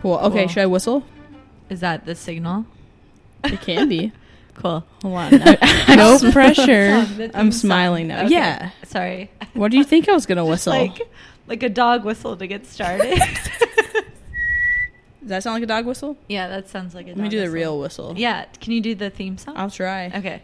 Cool. Okay, Cool. should I whistle? Is that the signal? It can be. Cool. Hold on. No pressure. I'm smiling now. Okay. Yeah. Sorry. What do you think I was going to whistle? Like a dog whistle to get started. Does that sound like a dog whistle? Yeah, that sounds like a dog Let me do the whistle. real whistle. Yeah. Can you do the theme song? I'll try. Okay.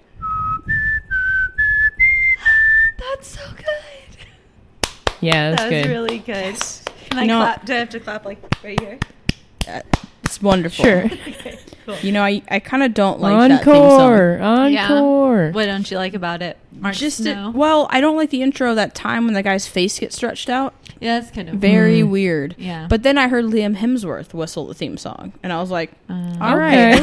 That's so good. Yeah, that's That was good. really good. Yes. Can I You know- clap? Do I have to clap like right here? It's wonderful. Sure. Okay, cool. You know, I kind of don't like that theme Encore. song. Encore. What don't you like about it? Mark Snow? Well, I don't like the intro that time when the guy's face gets stretched out. Yeah, that's kind of Very weird. Yeah. But then I heard Liam Hemsworth whistle the theme song, and I was like, all Okay. right.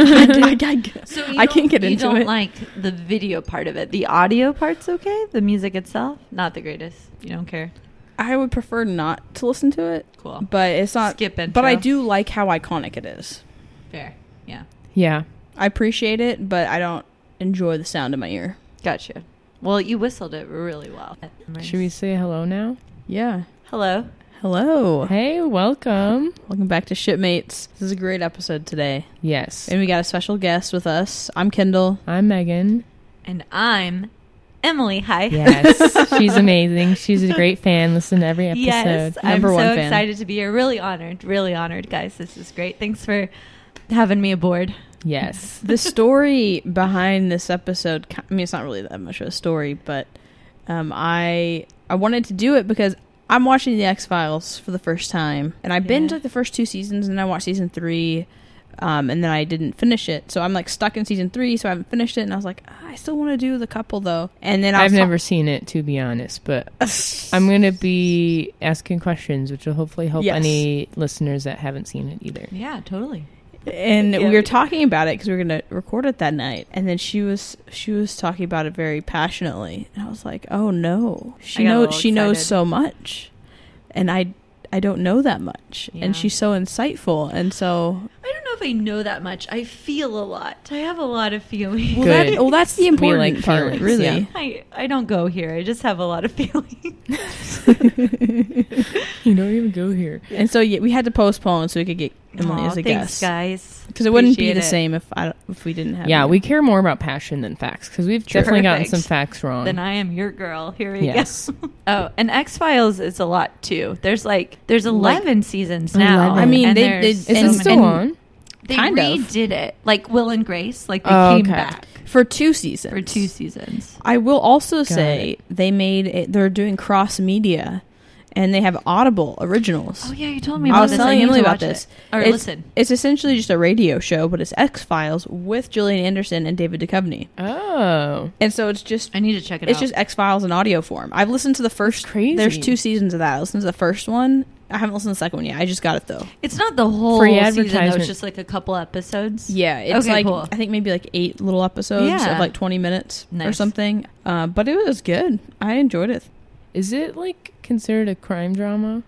I can't get into You don't it. like the video part of it. The audio part's okay. The music itself, not the greatest. You don't care. I would prefer not to listen to it. Cool. But it's not. Skip intro. But I do like how iconic it is. Fair. Yeah. Yeah. I appreciate it, but I don't enjoy the sound in my ear. Gotcha. Well, you whistled it really well. Should we say hello now? Yeah. Hello. Hello. Hey, welcome. Welcome back to Shipmates. This is a great episode today. Yes. And we got a special guest with us. I'm Kendall. I'm Megan. And I'm Emily. Hi. Yes. She's amazing. She's a great fan. Listen to every episode. Yes, I'm Number so one fan. excited to be here. Really honored, guys. This is great. Thanks for having me aboard. Yes. The story behind this episode, I mean, it's not really that much of a story, but I wanted to do it because I'm watching The X-Files for the first time. And I binged like the first 2 seasons, and then I watched season 3, and then I didn't finish it. So I'm like stuck in season 3, so I haven't finished it. And I was like, I still want to do the couple though. And then I've never seen it, to be honest, but I'm going to be asking questions, which will hopefully help Yes. any listeners that haven't seen it either. Yeah, totally. And Yeah. we were talking about it because we were going to record it that night. And then she was talking about it very passionately. And I was like, oh no, I got a little she knows excited. so much. And I don't know that much. Yeah. And she's so insightful. And so, I don't know if I know that much. I feel a lot. I have a lot of feelings. Good. that's the We important like part, feelings, really. yeah. I don't go here. I just have a lot of feelings. You don't even go here. And so we had to postpone so we could get Emily Aw, as a thanks, guest. guys. Because it wouldn't be Appreciate the it. same if we didn't have Yeah, you. we care more about passion than facts because we've definitely gotten Perfect. some facts wrong. Then I am your girl. Here we Yes. go. Oh, and X-Files is a lot too. There's 11 seasons now. 11. I mean, and they- there's they- Is so it many. still on? They kind of. redid it, like Will and Grace. Like they Oh, came okay. back for 2 seasons. for 2 seasons. I will also Got say they're doing cross media, and they have Audible originals. Oh yeah, you told me. I about was this. telling need Emily to about watch this. it. Or It's- listen. It's essentially just a radio show, but it's X-Files with Gillian Anderson and David Duchovny. Oh. And so it's just I need to check it it's out. just X-Files in audio form. I've listened to the first. crazy. There's 2 seasons of that. I listened to the first one. I haven't listened to the second one yet. I just got it though. It's not the whole Free season. Though. advertisement. It's just like a couple episodes. Yeah, it's Okay, like cool. I think maybe like 8 little episodes Yeah. of like 20 minutes or Nice. something. But it was good. I enjoyed it. Is it like considered a crime drama?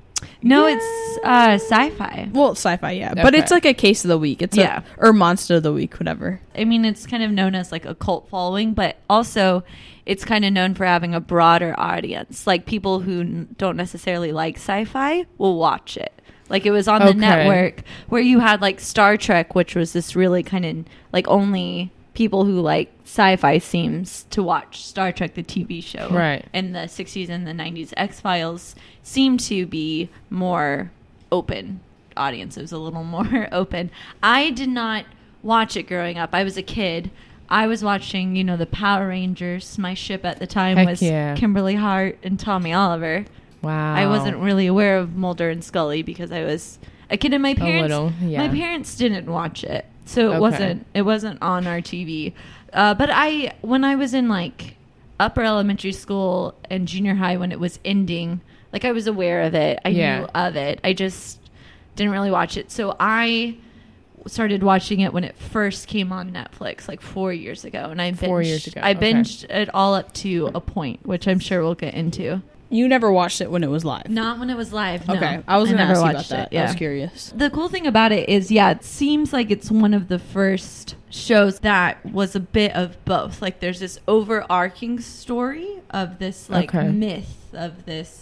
No, Yeah. it's sci-fi. Well, it's sci-fi, yeah, but Okay. it's like a case of the week. It's Yeah. or monster of the week, whatever. I mean, it's kind of known as like a cult following, but also it's kind of known for having a broader audience. Like people who don't necessarily like sci-fi will watch it. Like it was on the Okay. network where you had like Star Trek, which was this really kind of like only people who like sci-fi seems to watch Star Trek, the TV show. Right. In the 60s and the 90s, X-Files seemed to be more open audiences, a little more open. I did not watch it growing up. I was a kid. I was watching, the Power Rangers. My ship at the time Heck was yeah. Kimberly Hart and Tommy Oliver. Wow. I wasn't really aware of Mulder and Scully because I was a kid, and my parents little, yeah. my parents didn't watch it, so it Okay. wasn't on our TV. But when I was in like upper elementary school and junior high, when it was ending, like I was aware of it. I Yeah. knew of it. I just didn't really watch it. So I started watching it when it first came on Netflix, like 4 years ago, and I binged, 4 years ago, I okay. binged it all up to a point, which I'm sure we'll get into. You never watched it when it was live. Not when it was live. No. Okay, I was going to never ask you about watched that. it, yeah. I was curious. The cool thing about it is, it seems like it's one of the first shows that was a bit of both. Like, there's this overarching story of this, like, Okay. myth of this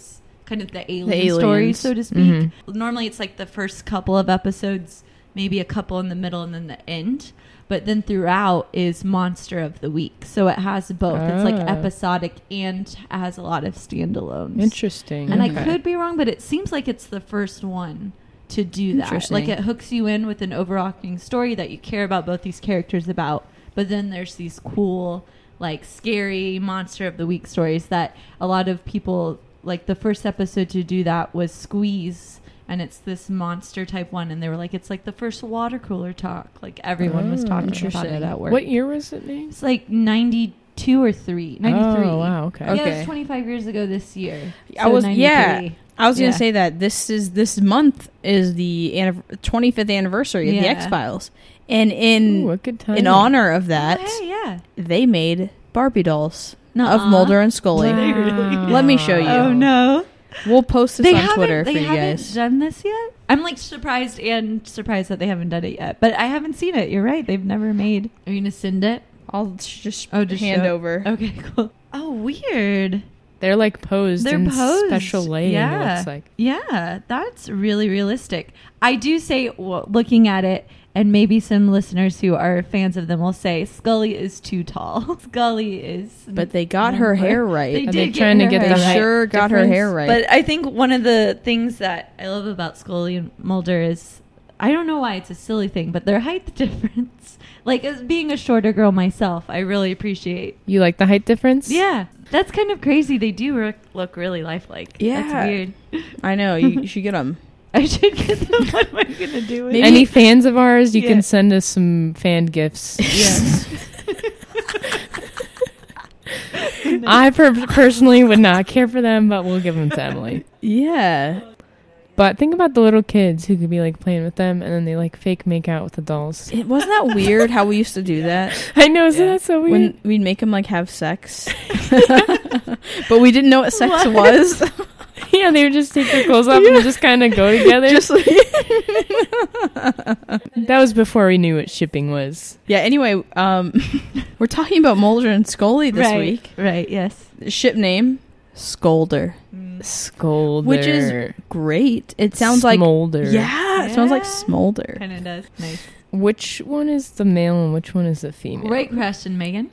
kind of the alien story, aliens. so to speak. Mhm. Normally it's like the first couple of episodes, maybe a couple in the middle, and then the end. But then throughout is Monster of the Week. So it has both. It's like Ah. episodic and has a lot of standalones. Interesting. And I Okay. could be wrong, but it seems like it's the first one to do that. Interesting. Like it hooks you in with an overarching story that you care about both these characters about. But then there's these cool, like scary Monster of the Week stories that a lot of people, like the first episode to do that was Squeeze. And it's this monster type one. And they were like, it's like the first water cooler talk. Like everyone was Oh, talking about interesting. it at work. What year was it named? It's like 92 or 93. Oh, wow. Okay. Yeah, it Okay. was 25 years ago this year. I was 93. I was Yeah. gonna say that this month is the 25th anniversary of the Yeah. X Files, and in Ooh, a good time. honor of that, Oh, hey, yeah. they made Barbie dolls Nuh-uh. of Mulder and Scully. They really- Let me show you. Oh no. We'll post this They on Twitter for they you haven't guys. done this yet. I'm like surprised that they haven't done it yet. But I haven't seen it. You're right. They've never made. Are you gonna send it? I'll just Just hand show it. over. Okay, cool. Oh, weird. They're like posed They're in posed. special lighting. Yeah. It looks like. Yeah, that's really realistic. I do say, looking at it, and maybe some listeners who are fans of them will say Scully is too tall. Scully is. But they got her hair right. They Are did they get trying to her get hair the They right. sure got her difference? hair right. But I think one of the things that I love about Scully and Mulder is, I don't know why it's a silly thing, but their height difference. Like, as being a shorter girl myself, I really appreciate. You like the height difference? Yeah, that's kind of crazy. They do look really lifelike. Yeah. That's weird. I know you should get them. I should get them. What am I going to do with Maybe- it? Any fans of ours, you Yeah. can send us some fan gifts. Yeah. I personally would not care for them, but we'll give them to Emily. Yeah. But think about the little kids who could be like playing with them, and then they like fake make out with the dolls. It wasn't that weird how we used to do that I know, isn't Yeah. that so weird? when we'd make them like have sex, but we didn't know what sex What? was. Yeah, they would just take their clothes off and just kind of go together. Just like That was before we knew what shipping was. yeah. Anyway, we're talking about Mulder and Scully this right, week. Right, yes. Ship name Scolder. Scolder. Which is great. It sounds like Smolder. yeah. It sounds like Yeah. smolder. Kind of does. Nice. Which one is the male and which one is the female? Great question, Megan.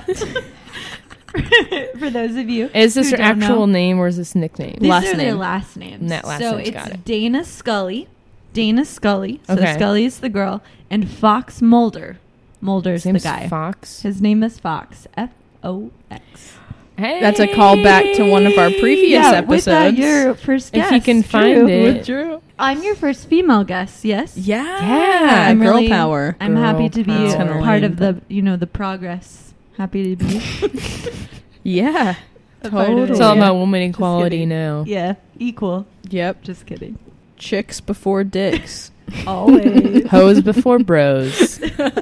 For those of you, Is this who her don't actual know, name or is this nickname? these Last are their name. last names. That last so name's it's got it. Dana Scully. Dana Scully. So Okay. Scully is the girl, and Fox Mulder. Mulder's His name's the guy. Fox. His name is Fox. Fox. Hey. That's a callback to one of our previous Yeah, with that, episodes. your first If guest. you can Drew. find it. With Drew. I'm your first female guest. Yes. Yeah, I'm girl really- power. I'm happy to be Girl a power. part of the, the progress. Happy to be. Yeah, a part of totally. it. It's all Yeah. about woman equality kidding. now. Yeah, equal. Yep. Just kidding. Chicks before dicks. Always. Hoes before bros.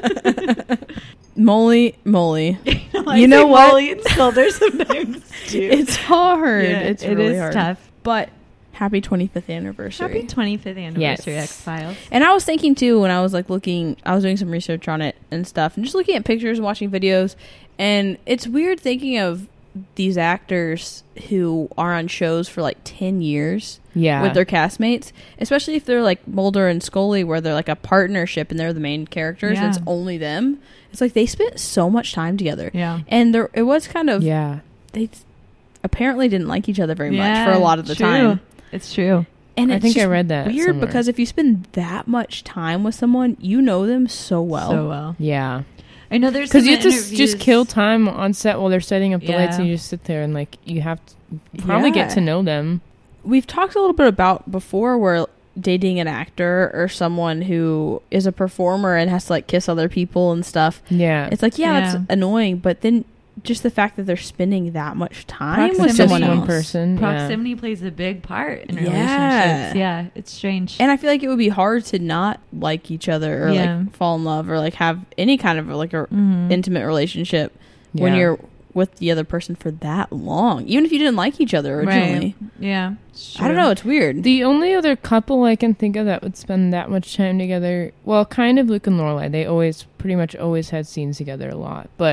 Moly. I You know say what? Molly and Sculder sometimes too. It's hard. Yeah, It's it really is hard. tough. But happy 25th anniversary. Happy 25th anniversary, Yes. X Files. And I was thinking too when I was like looking, I was doing some research on it and stuff, and just looking at pictures and watching videos. And it's weird thinking of these actors who are on shows for like 10 years Yeah. with their castmates, especially if they're like Mulder and Scully, where they're like a partnership and they're the main characters. And Yeah. it's only them. It's like they spent so much time together. Yeah. And there, it was kind of, Yeah. they apparently didn't like each other very much for a lot of the true. time. It's true. And I it's think I just read that weird somewhere. because if you spend that much time with someone, you know them so well. So well. Yeah. I know there's Because some you have to interviews- just kill time on set while they're setting up the lights, Yeah. and you just sit there and like you have to probably get Yeah. to know them. We've talked a little bit about before where dating an actor or someone who is a performer and has to like kiss other people and stuff. Yeah. It's like, yeah, Yeah. it's annoying, but then just the fact that they're spending that much time with Proximity. someone Just else. one person. Yeah. Proximity plays a big part in Yeah. relationships. Yeah, it's strange. And I feel like it would be hard to not like each other or Yeah. like fall in love or like have any kind of like a Mhm. intimate relationship when Yeah. you're with the other person for that long, even if you didn't like each other originally. Right. Yeah. it's I don't true. know. It's weird. The only other couple I can think of that would spend that much time together, well, kind of Luke and Lorelai. They always, pretty much always had scenes together a lot. But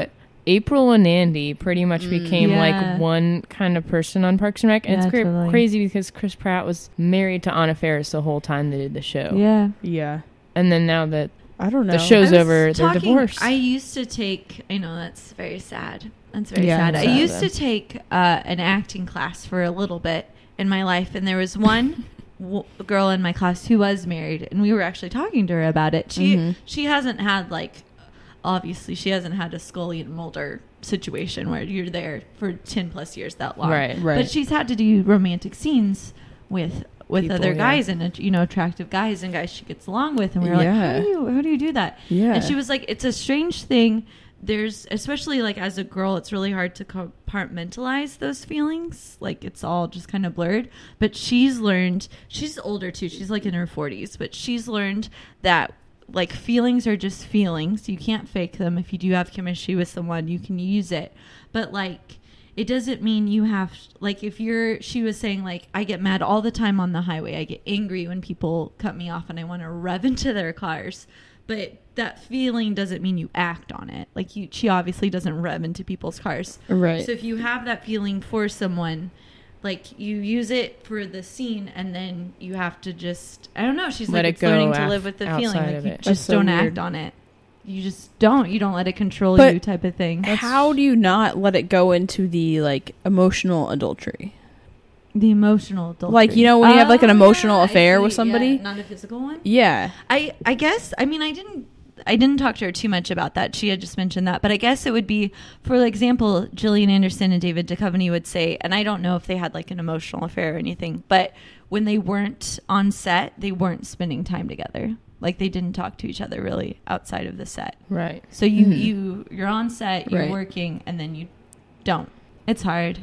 April and Andy pretty much became Yeah. like one kind of person on Parks and Rec. And Yeah, it's totally. crazy because Chris Pratt was married to Anna Faris the whole time they did the show. Yeah. Yeah. And then now that I don't know. the show's I was over, they're divorced. I used to take. I know that's very sad. That's very Yeah, sad. it's I sad, used though. to take an acting class for a little bit in my life, and there was one girl in my class who was married, and we were actually talking to her about it. She hasn't had obviously she hasn't had a Scully and Mulder situation where you're there for 10 plus years that long. Right. But she's had to do romantic scenes with People, other yeah. guys and attractive guys and guys she gets along with, and we were Yeah. like, how do you do that? Yeah. And she was like, it's a strange thing. There's, especially like as a girl, it's really hard to compartmentalize those feelings. Like it's all just kind of blurred. But she's learned, she's older too. She's like in her 40s, but she's learned that like feelings are just feelings. You can't fake them. If you do have chemistry with someone, you can use it. But like, it doesn't mean you have, like, if you're, she was saying, like, I get mad all the time on the highway. I get angry when people cut me off and I want to rev into their cars. But that feeling doesn't mean you act on it. Like, she obviously doesn't rev into people's cars. Right. So if you have that feeling for someone, like, you use it for the scene and then you have to just, I don't know. She's Let like, it it's learning go to live with the feeling. outside Like, of you it. just That's so don't weird. act on it. You just don't. You don't let it control But you type of thing. How do you not let it go into the like emotional adultery? The emotional adultery. Like, you know, when you have like an emotional I affair with see. somebody? Yeah, not a physical one. Yeah. I guess, I mean, I didn't talk to her too much about that. She had just mentioned that, but I guess it would be, for example, Gillian Anderson and David Duchovny would say, and I don't know if they had like an emotional affair or anything, but when they weren't on set, they weren't spending time together. Like they didn't talk to each other really outside of the set. Right. So you're on set, you're Right. working, and then you don't. It's hard.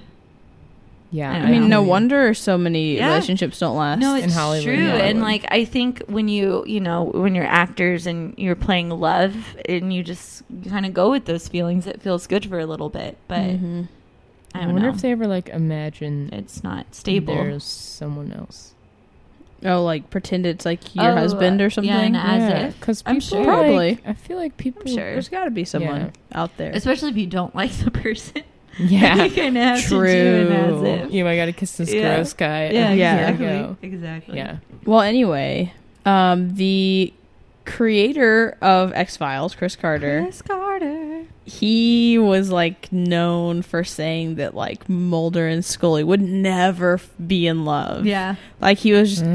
Yeah. I I mean, no agree. wonder so many Yeah. relationships don't last. No, in it's Hollywood, true. yeah. And like I think when when you're actors and you're playing love and you just kind of go with those feelings, it feels good for a little bit. But Mhm. I I don't wonder know. if they ever like imagine It's not stable. there's someone else. Oh, like pretend it's like your husband or something? Yeah, and as if. Because I'm people sure. Probably. I feel like people. I'm sure. There's got to be someone out there. Especially if you don't like the person. Yeah. you kind of have True. to do it as if. You know, I got to kiss this Yeah. gross guy. Yeah, Yeah. exactly. There you go. Exactly. Yeah. Well, anyway, the creator of X-Files, Chris Carter, Chris Carter. he was like known for saying that like Mulder and Scully would never be in love. Yeah. Like he was just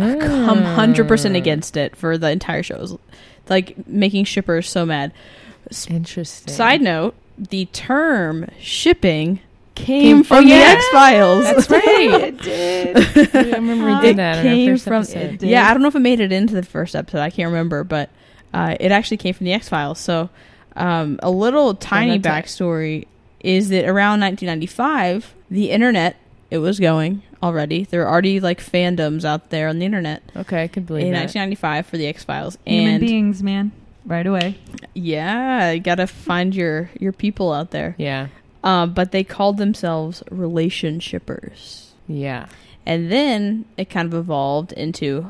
100% against it for the entire show. It was, like making shippers so mad. Interesting. Side note, the term shipping came from oh, the yeah. X-Files. That's right. It did. I remember we It did that in our came first from episode. It did. Yeah, I don't know if it made it into the first episode. I can't remember, but it actually came from the X-Files. So a little tiny that's backstory is that around 1995, the internet, it was going already. There were already like fandoms out there on the internet Okay, I could believe in that. 1995 for the X-Files. Human And beings, man. Right away. yeah, you got to find your people out there. Yeah. But they called themselves relationshippers. Yeah. And then it kind of evolved into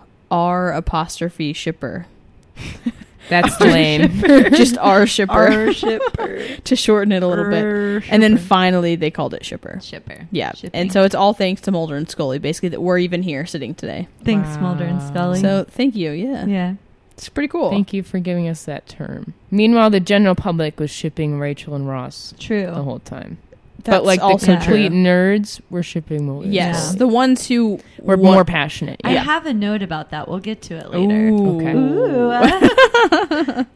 R''shipper. That's lame. Just R shipper. Our shipper. To shorten it a little bit. And then finally they called it shipper. Shipper. Yeah. Shipping. And so it's all thanks to Mulder and Scully, basically, that we're even here sitting today. Thanks, Wow. Mulder and Scully. So thank you. Yeah. yeah. It's pretty cool. Thank you for giving us that term. Meanwhile, the general public was shipping Rachel and Ross True. the whole time. That's but like the also complete true. nerds were shipping Mulder. Yes. Yeah. The ones who We're want- more passionate. I Yeah. have a note about that. We'll get to it later. Ooh. Okay. Ooh.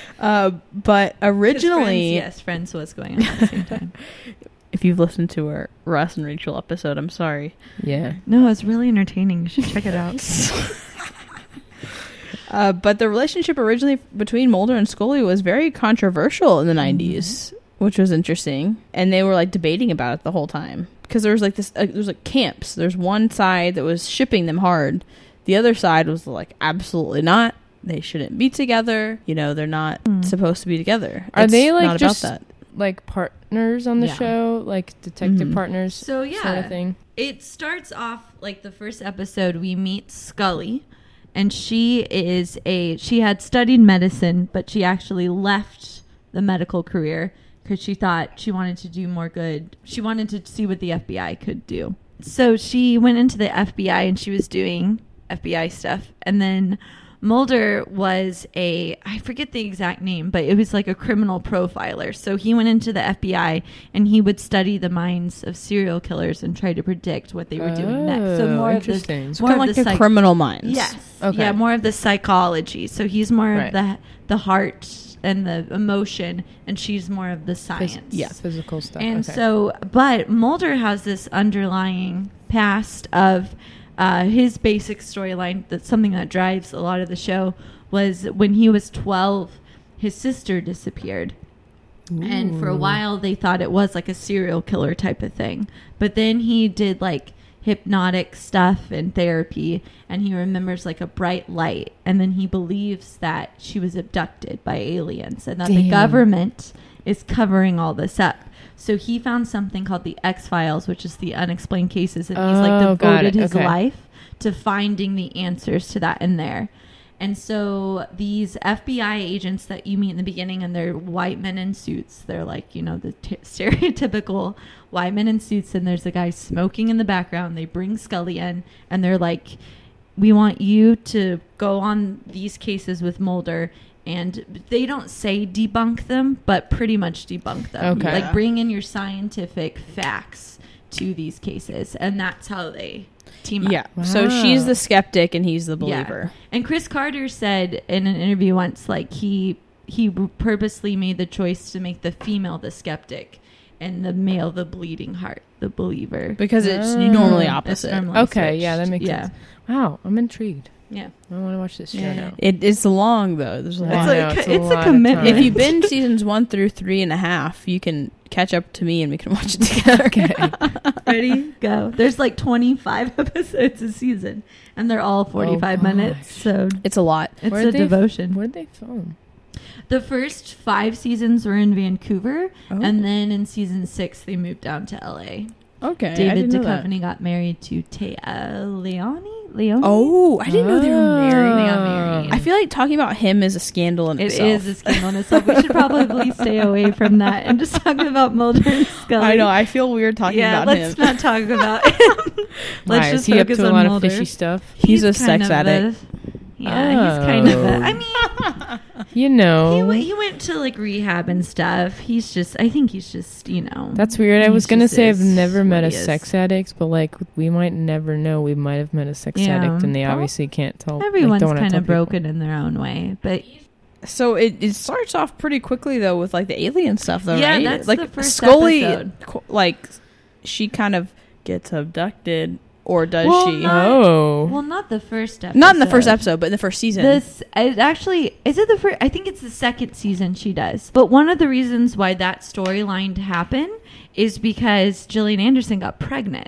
But originally, Friends was going on at the same time. if you've listened to our Ross and Rachel episode, I'm sorry. Yeah. No, it's really entertaining. You should check it out. But the relationship originally between Mulder and Scully was very controversial in the 90s, which was interesting. And they were like debating about it the whole time. Because there was like there's like camps. There's one side that was shipping them hard. The other side was like, absolutely not. They shouldn't be together. You know, they're not supposed to be together. Are It's they like not just about that? like partners on the Yeah. show? Like detective Mhm. partners? So, yeah. Sort of thing. It starts off like the first episode. We meet Scully, and she had studied medicine, but she actually left the medical career because she thought she wanted to do more good. She wanted to see what the FBI could do. So she went into the FBI and she was doing FBI stuff. And then Mulder was I forget the exact name, but it was like a criminal profiler. So he went into the FBI and he would study the minds of serial killers and try to predict what they were doing next. So more of this, it's kind of like a criminal minds. Yes. Okay. Yeah, more of the psychology. So he's more Right. of the heart and the emotion, and she's more of the science. Physical stuff. And okay. so, but Mulder has this underlying past of his basic storyline. That's something that drives a lot of the show. Was when he was 12, his sister disappeared. And for a while, they thought it was like a serial killer type of thing. But then he did like hypnotic stuff and therapy, and he remembers like a bright light. And then he believes that she was abducted by aliens and that the Damn. government is covering all this up. So he found something called the X-Files, which is the unexplained cases. And he's like Oh, got devoted it. his Okay. life to finding the answers to that in there. And so these FBI agents that you meet in the beginning, and they're white men in suits. They're like, you know, the stereotypical white men in suits. And there's a guy smoking in the background. They bring Scully in, and they're like, we want you to go on these cases with Mulder. And they don't say debunk them, but pretty much debunk them. Okay. Like bring in your scientific facts to these cases. And that's how they team up. Yeah. So Wow. she's the skeptic and he's the believer. Yeah. And Chris Carter said in an interview once, like he purposely made the choice to make the female the skeptic and the male the bleeding heart, the believer. Because it's Oh. normally It's opposite. normally Okay, switched. yeah, that makes sense. Wow, I'm intrigued. Yeah. I want to watch this show Yeah. now. It's long though. There's a I lot. know, like- it's a it's a lot of commitment. time. If you binge seasons 1 through 3.5, you can catch up to me and we can watch it together. Okay. Ready? Go. There's like 25 episodes a season, and they're all 45 minutes. gosh. So It's a lot. it's Where a did they- devotion. Where did they film? The first 5 seasons were in Vancouver, Oh. and then in season 6 they moved down to LA. Okay. I David didn't know that. Duchovny got married to Leone. Oh, I didn't know they were married. They got married. I feel like talking about him is a scandal in It itself. is a scandal in itself. We should probably stay away from that and just talk about Mulder and Scully. I know. I feel weird talking about let's him. not talk about him. Why, Let's is just he up focus to a on lot Mulder. of fishy stuff? He's a kind sex of addict. he's kind of Oh. I mean, You know, he went to like rehab and stuff. I think he's just, you know. that's weird. I was he's gonna just say I've is never met what a he is. sex addict, but like we might never know. We might have met a sex Yeah. addict, and they Well, obviously can't tell. Everyone's don't wanna kind tell of people. broken in their own way, but So it starts off pretty quickly though with like the alien stuff though, Yeah, right? that's like the first Scully, episode. like she kind of gets abducted, or does Well, she? not- Oh, well, not the first episode. Not in the first episode, but in the first season. It actually is it the first? I think it's the second season she does. But one of the reasons why that storyline happened is because Gillian Anderson got pregnant,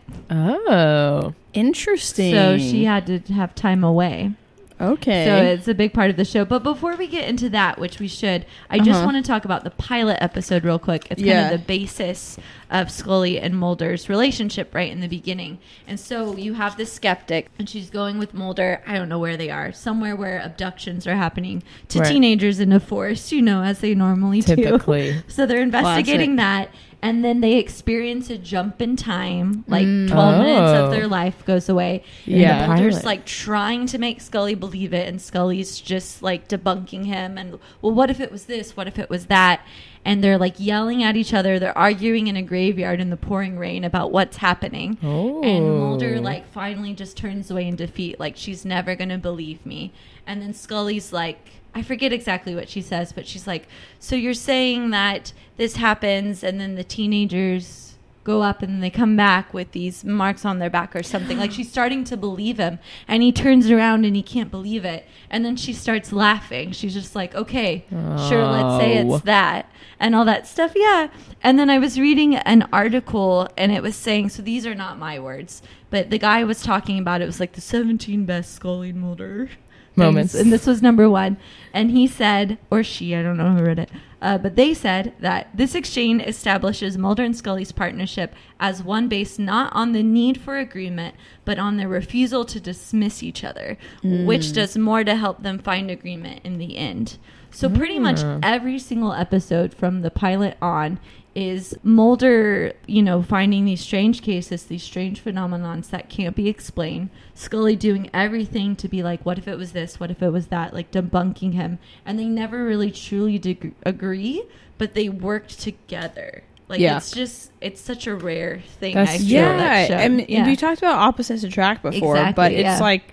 oh, Interesting. so she had to have time away. Okay. So it's a big part of the show. But before we get into that, which we should, I just want to talk about the pilot episode real quick. It's kind of the basis of Scully and Mulder's relationship right in the beginning. And so you have the skeptic, and she's going with Mulder. I don't know where they are. Somewhere where abductions are happening to Right. teenagers in a forest, you know, as they normally typically. do. So they're investigating that. And then they experience a jump in time, like 12 minutes of their life goes away. Yeah. And Mulder's Pilot. like trying to make Scully believe it, and Scully's just like debunking him. And well, what if it was this? What if it was that? And they're like yelling at each other. They're arguing in a graveyard in the pouring rain about what's happening. Oh. And Mulder like finally just turns away in defeat, like she's never gonna believe me. And then Scully's like, I forget exactly what she says, but she's like, so you're saying that this happens and then the teenagers go up and they come back with these marks on their back or something. Like she's starting to believe him, and he turns around and he can't believe it. And then she starts laughing. She's just like, okay, sure, let's say Oh. it's that and all that stuff. Yeah. And then I was reading an article and it was saying, so these are not my words, but the guy was talking about it was like the 17 best Scully and Mulder Moments. things, and this was number 1. And he said, or she, I don't know who read it, but they said that this exchange establishes Mulder and Scully's partnership as one based not on the need for agreement, but on their refusal to dismiss each other, which does more to help them find agreement in the end. So pretty much every single episode from the pilot on is Mulder, finding these strange cases, these strange phenomenons that can't be explained. Scully doing everything to be like, what if it was this? What if it was that? Like debunking him. And they never really truly agree, but they worked together. Like, it's such a rare thing. That show. I mean, we talked about opposites attract before, exactly, but it's like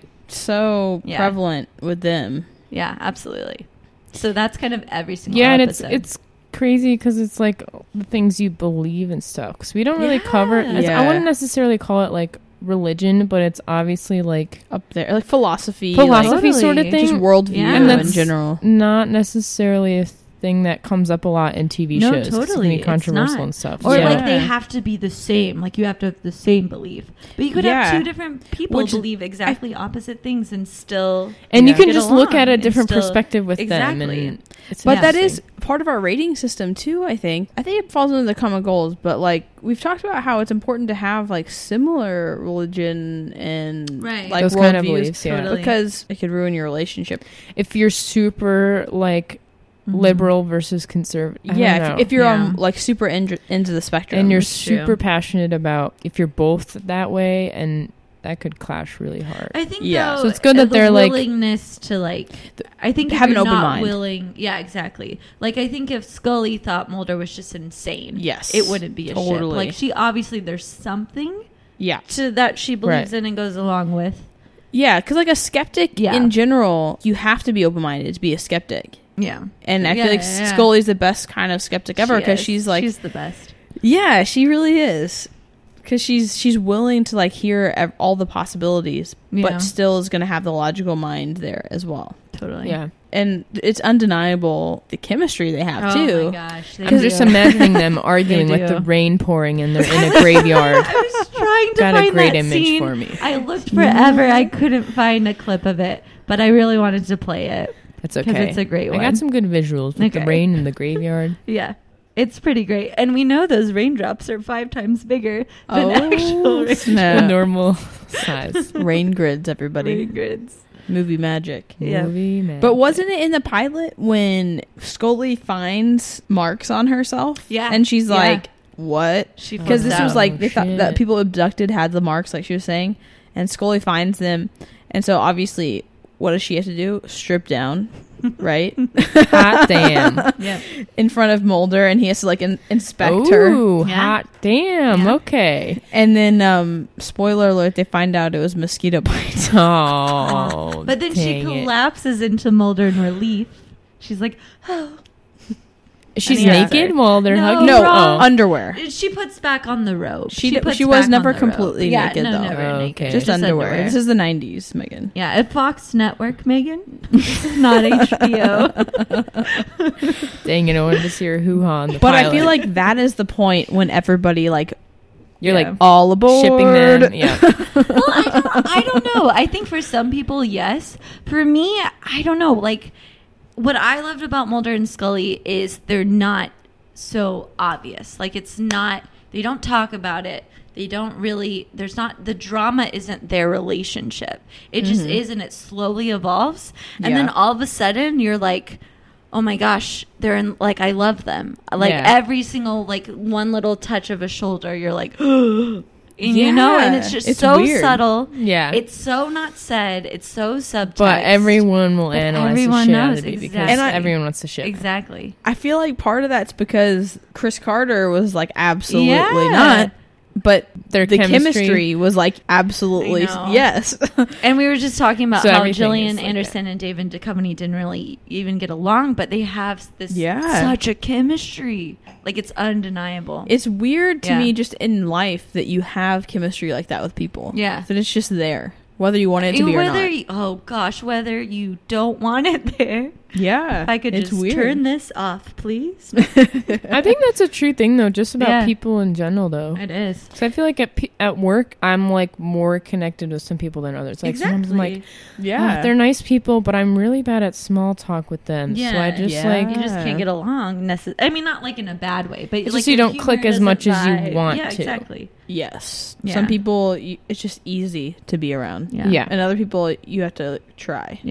so prevalent with them. Yeah, absolutely. So that's kind of every single and episode. it's crazy because it's like the things you believe and stuff. Because we don't really cover. I wouldn't necessarily call it like religion, but it's obviously like up there, like philosophy like, sort of thing, just worldview in general. Not necessarily a thing that comes up a lot in TV shows. Totally, it's controversial and stuff. Or like they have to be the same. Like you have to have the same belief, but you could have two different people believe exactly opposite things and still. And you can just look at a different perspective with them. And but that is part of our rating system too. I think it falls under the common goals. But like we've talked about how it's important to have like similar religion and like those kind of beliefs, because it could ruin your relationship if you're super like. Liberal versus conservative. If you're on like super into the spectrum, and you're super passionate about if you're both that way, and that could clash really hard. I think though, so it's good that they're like willingness to like. I think have an open not mind. Exactly. Like I think if Scully thought Mulder was just insane, it wouldn't be a ship. Like she obviously there's something, to that she believes in and goes along with. Yeah, because like a skeptic in general, you have to be open minded to be a skeptic. Yeah. And I feel like Scully's the best kind of skeptic ever because she's like... She's the best. Yeah, she really is. Because she's willing to like hear all the possibilities, but still is going to have the logical mind there as well. Totally. Yeah. And it's undeniable the chemistry they have too. Oh my gosh. I'm just imagining them arguing with the rain pouring and they're in a graveyard. I was trying to Got find a great that image scene. for me. I looked forever. I couldn't find a clip of it, but I really wanted to play it. That's okay. Because it's a great one. I got some good visuals with the rain in the graveyard. Yeah. It's pretty great. And we know those raindrops are 5 times bigger than actual raindrops. The normal size. Rain grids, everybody. Rain grids. Movie magic. Yeah. Movie magic. But wasn't it in the pilot when Scully finds marks on herself? Yeah. And she's like, what? Because this was like, they thought that people abducted had the marks, like she was saying. And Scully finds them. And so obviously... what does she have to do? Strip down, right? Hot damn. Yeah. In front of Mulder, and he has to like inspect her. Ooh, hot damn. Okay. And then, spoiler alert, they find out it was mosquito bites. Oh. But then she collapses into Mulder in relief. She's like, oh. She's naked while they're hugging? No, underwear. She puts back on the robe. She was never completely naked, though. Never naked. Just underwear. This is the 90s, Megan. Yeah, at Fox Network, Megan. This is not HBO. Dang it, I wanted to see her hoo-ha on the But pilot. I feel like that is the point when everybody, like... You're like all aboard. Shipping them. Yeah. Well, I don't know. I think for some people, yes. For me, I don't know. Like... what I loved about Mulder and Scully is they're not so obvious. Like, it's not, they don't talk about it. They don't really, there's not, the drama isn't their relationship. It just is, and it slowly evolves. And then all of a sudden, you're like, oh my gosh, they're in, like, I love them. Like, every single, like, one little touch of a shoulder, you're like, and you know, and it's just so weird. Subtle. Yeah. It's so not said. It's so subtext. But everyone will analyze the shit out of it because everyone wants to ship. Exactly. I feel like part of that's because Chris Carter was like, absolutely not. But their the chemistry was like, absolutely yes. And we were just talking about how Gillian Anderson and David Duchovny didn't really even get along, but they have this such a chemistry. Like, it's undeniable. It's weird to me just in life that you have chemistry like that with people. Yeah. That it's just there. Whether you want it to be or not. Whether you don't want it there. Yeah. If I could just turn this off, please. I think that's a true thing, though, just about people in general, though. It is. Because I feel like at work, I'm, like, more connected with some people than others. Like, sometimes I'm like, they're nice people, but I'm really bad at small talk with them. Yeah. So I just, like... You just can't get along. I mean, not, like, in a bad way, but... It's like, you don't click as much as you want to. Yeah, exactly. Yes. Yeah. Some people, it's just easy to be around. Yeah. And other people, you have to try. Yeah.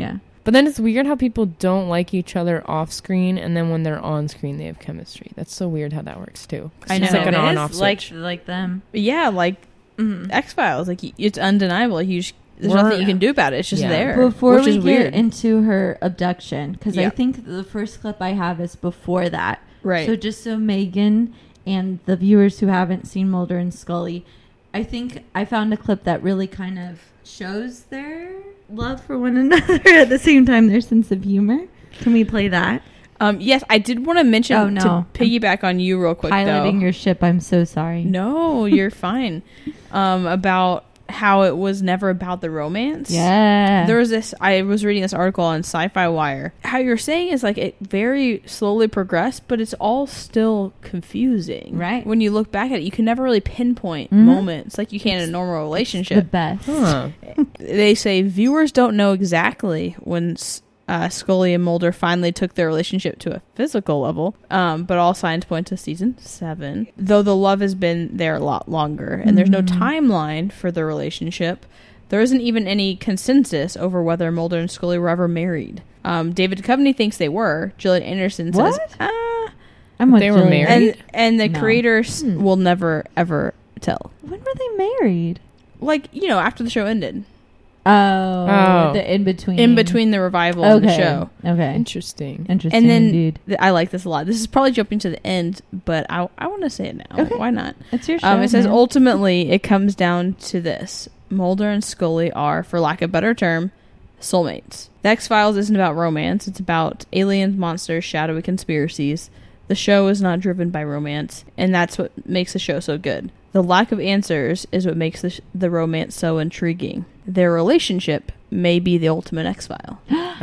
But then it's weird how people don't like each other off screen, and then when they're on screen, they have chemistry. That's so weird how that works too. I know. It's like an on-off switch. Like them. Yeah, like X-Files. Like, it's undeniable. There's nothing you can do about it. It's just there. Before we get into her abduction, because I think the first clip I have is before that. Right. So just so Megan and the viewers who haven't seen Mulder and Scully, I think I found a clip that really kind of shows their love for one another at the same time, their sense of humor. Can we play that? Yes, I did want to mention to piggyback on you real quick. Piloting your ship. I'm so sorry. No, you're fine. About how it was never about the romance. Yeah. There was this, I was reading this article on Sci-Fi Wire. How you're saying is like it very slowly progressed, but it's all still confusing. Right. When you look back at it, you can never really pinpoint moments like you can in a normal relationship. The best. Huh. They say viewers don't know exactly when Scully and Mulder finally took their relationship to a physical level, but all signs point to season 7, though the love has been there a lot longer, and there's no timeline for the relationship. There isn't even any consensus over whether Mulder and Scully were ever married. David Duchovny thinks they were. Gillian Anderson says they were married, and the creators will never ever tell. When were they married? Like, after the show ended. Oh, the in between the revival and the show. Okay, interesting. And then indeed. I like this a lot. This is probably jumping to the end, but I want to say it now. Okay. Why not? It's your show. It says ultimately it comes down to this: Mulder and Scully are, for lack of a better term, soulmates. The X-Files isn't about romance; it's about aliens, monsters, shadowy conspiracies. The show is not driven by romance, and that's what makes the show so good. The lack of answers is what makes the romance so intriguing. Their relationship may be the ultimate X-File. Yes,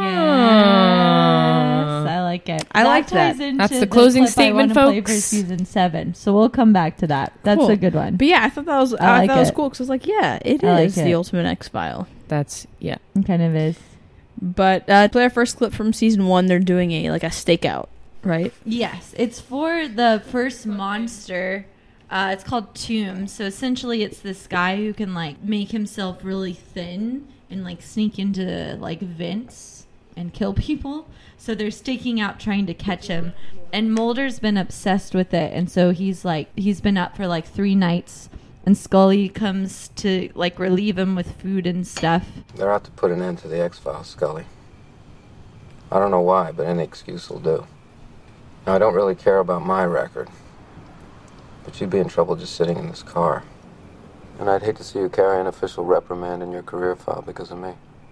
I like it. I like that. That's the closing statement, folks. Play for season 7, so we'll come back to that. That's cool. a good one. But yeah, I thought that was I thought that was cool because I was like, yeah, it is the ultimate X-File. That's It kind of is. But play our first clip from season 1. They're doing a stakeout, right? Yes, it's for the first monster. It's called Tomb. So essentially it's this guy who can make himself really thin and sneak into vents and kill people. So they're staking out trying to catch him. And Mulder's been obsessed with it. And so he's been up for 3 nights. And Scully comes to relieve him with food and stuff. They're out to put an end to the X-Files, Scully. I don't know why, but any excuse will do. Now, I don't really care about my record. But you'd be in trouble just sitting in this car. And I'd hate to see you carry an official reprimand in your career file because of me.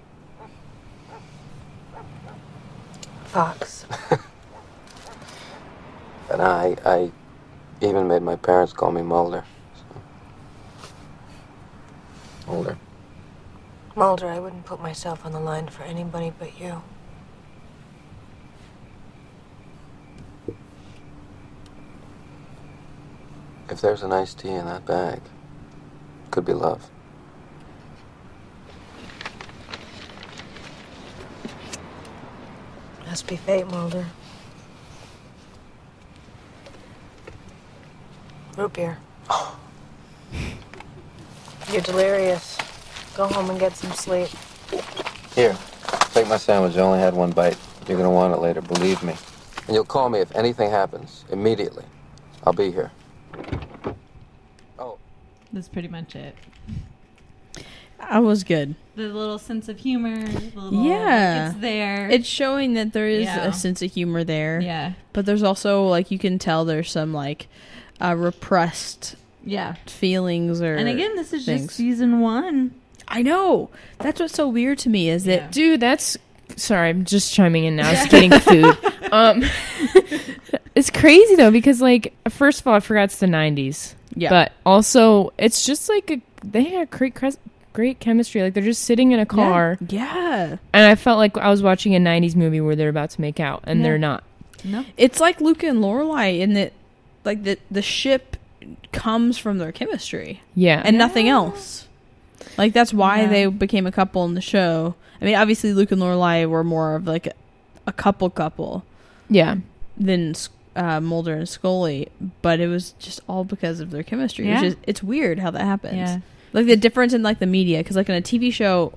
Fox. And I even made my parents call me Mulder. So. Mulder. Mulder, I wouldn't put myself on the line for anybody but you. If there's an iced tea in that bag, it could be love. Must be fate, Mulder. Root beer. Oh. You're delirious. Go home and get some sleep. Here, take my sandwich. I only had 1 bite. You're gonna want it later, believe me. And you'll call me if anything happens, immediately. I'll be here. Oh. That's pretty much it. That was good. The little sense of humor. It's there. It's showing that there is a sense of humor there. Yeah. But there's also, you can tell there's some, repressed feelings or And again, this is things. just season 1. I know. That's what's so weird to me is that... Dude, that's... Sorry, I'm just chiming in now. I was getting food. It's crazy, though, because, first of all, I forgot it's the 90s. Yeah. But also, it's just, they had great chemistry. They're just sitting in a car. Yeah. And I felt like I was watching a 90s movie where they're about to make out, and they're not. No. It's like Luke and Lorelai in that, the ship comes from their chemistry. Yeah. And nothing else. That's why they became a couple in the show. I mean, obviously, Luke and Lorelai were more of, a couple. Yeah. Than Mulder and Scully, but it was just all because of their chemistry. Yeah. It's weird how that happens. Yeah. The difference in, the media, because, in a TV show,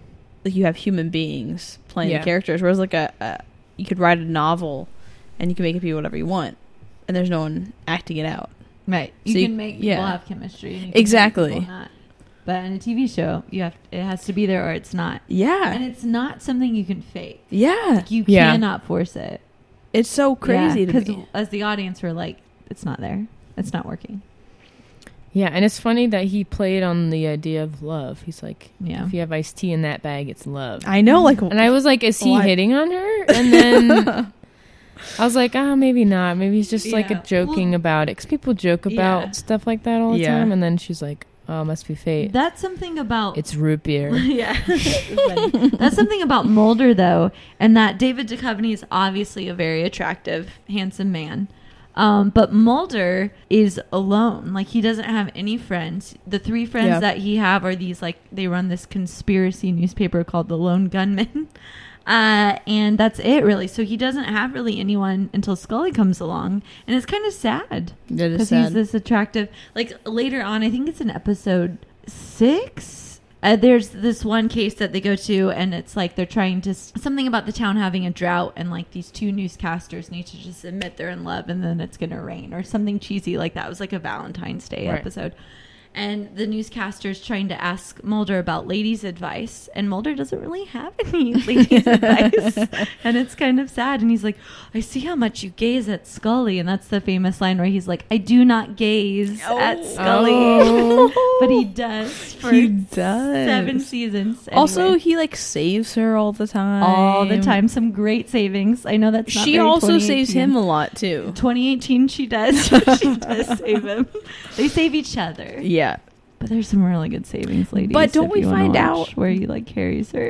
like you have human beings playing the characters, whereas like you could write a novel and you can make it be whatever you want, and there's no one acting it out. Right. You can make people have chemistry. And you can exactly. make people not. But in a TV show, it has to be there or it's not. Yeah. And it's not something you can fake. Yeah. Like you cannot force it. It's so crazy because as the audience, we're like, it's not there. It's not working. Yeah, and it's funny that he played on the idea of love. He's like, if you have iced tea in that bag, it's love. I know, like, and I was like, is he hitting on her? And then I was like, maybe not. Maybe he's just like joking about it. Because people joke about stuff like that all the time. And then she's like, oh, must be fate. That's something about... It's root beer. That's something about Mulder, though, and that David Duchovny is obviously a very attractive, handsome man. But Mulder is alone. Like, he doesn't have any friends. The 3 friends that he have are these, like, they run this conspiracy newspaper called The Lone Gunman. And that's it, really. So he doesn't have really anyone until Scully comes along. And it's kind of sad. It is because he's this attractive... Like, later on, I think it's in episode 6... there's this one case that they go to, and it's like they're trying to... Something about the town having a drought, and like these 2 newscasters need to just admit they're in love, and then it's going to rain, or something cheesy like that. It was like a Valentine's Day episode. And the newscaster's trying to ask Mulder about ladies' advice, and Mulder doesn't really have any ladies' advice. And it's kind of sad. And he's like, I see how much you gaze at Scully. And that's the famous line where he's like, I do not gaze at Scully. But he does for 7 seasons. Anyway. Also, he like saves her all the time. All the time. Some great savings. I know that's not She also saves him a lot, too. 2018, she does. She does save him. They save each other. Yeah. But there's some really good savings, ladies. But don't we find out where he like carries her?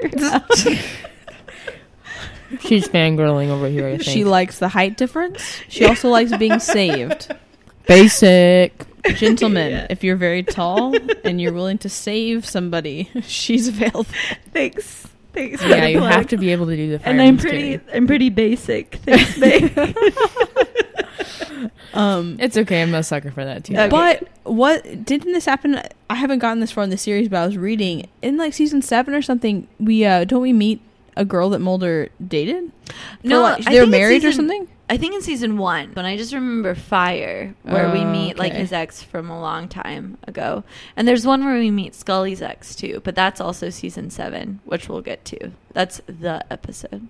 She's fangirling over here, I think. She likes the height difference. She also likes being saved. Basic. Gentlemen, if you're very tall and you're willing to save somebody, she's available. Thanks. Yeah, you have to be able to do the And I'm pretty basic. Thanks, babe. It's okay. I'm a sucker for that too. Okay. But didn't this happen? I haven't gotten this far in the series, but I was reading in like season 7 or something. We don't we meet a girl that Mulder dated? No, they were married or something. I think in season 1, but I just remember Fire, where we meet like his ex from a long time ago, and there's one where we meet Scully's ex too, but that's also season 7, which we'll get to. That's the episode.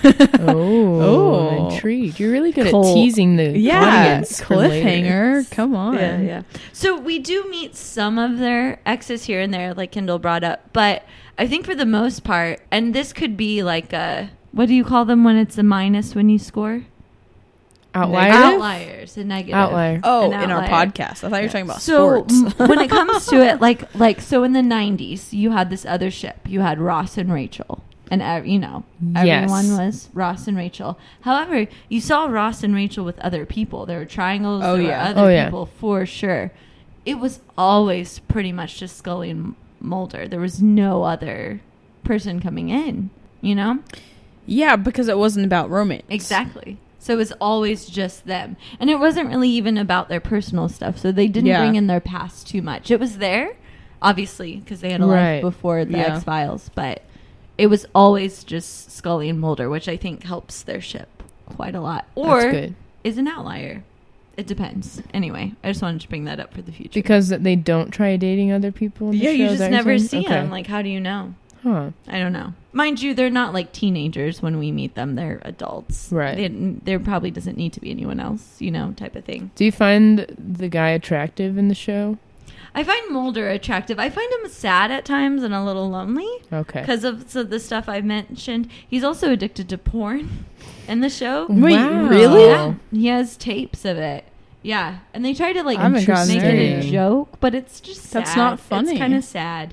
Oh, intrigued! You're really good at teasing the audience. Cliffhanger. Come on. Yeah. So we do meet some of their exes here and there, like Kendall brought up, but I think for the most part, and this could be like a, what do you call them when it's a minus when you score? Outliers, a negative. Outlier. Oh, in our podcast. I thought you were talking about sports. When it comes to it, like so in the 90s, you had this other ship. You had Ross and Rachel. And, everyone was Ross and Rachel. However, you saw Ross and Rachel with other people. There were triangles. There were other people for sure. It was always pretty much just Scully and Mulder. There was no other person coming in, you know? Yeah, because it wasn't about romance. Exactly. So it was always just them. And it wasn't really even about their personal stuff. So they didn't bring in their past too much. It was there, obviously, because they had a life before the X-Files. But it was always just Scully and Mulder, which I think helps their ship quite a lot. Or is an outlier. It depends. Anyway, I just wanted to bring that up for the future. Because they don't try dating other people in the show? You just never see them. Like, how do you know? Huh. I don't know. Mind you, they're not like teenagers when we meet them. They're adults. Right. There probably doesn't need to be anyone else, type of thing. Do you find the guy attractive in the show? I find Mulder attractive. I find him sad at times and a little lonely. Okay. Because of the stuff I've mentioned. He's also addicted to porn in the show. Wait, wow. Really? Yeah. He has tapes of it. Yeah. And they try to make it a joke, but it's just sad. That's not funny. It's kind of sad.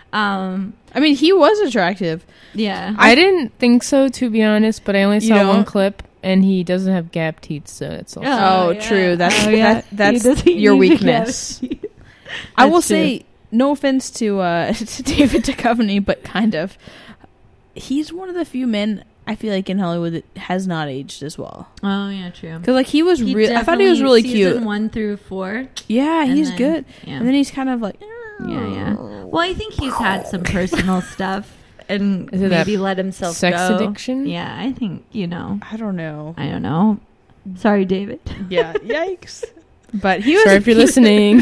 I mean, he was attractive. Yeah. I didn't think so, to be honest, but I only saw one clip, and he doesn't have gap teeth, so it's also... true. That's your weakness. I will say, no offense to David Duchovny, but kind of, he's one of the few men I feel like in Hollywood that has not aged as well. Oh yeah, true. Because like he was I thought he was really cute. Season 1 through 4. Yeah, he's good. Yeah. And then he's kind of like yeah. Well, I think he's had some personal stuff. and Is it maybe that let himself sex go. addiction? Yeah, I think, I don't know. I don't know. Sorry, David. Yeah, yikes. But he was. Sorry if you're listening.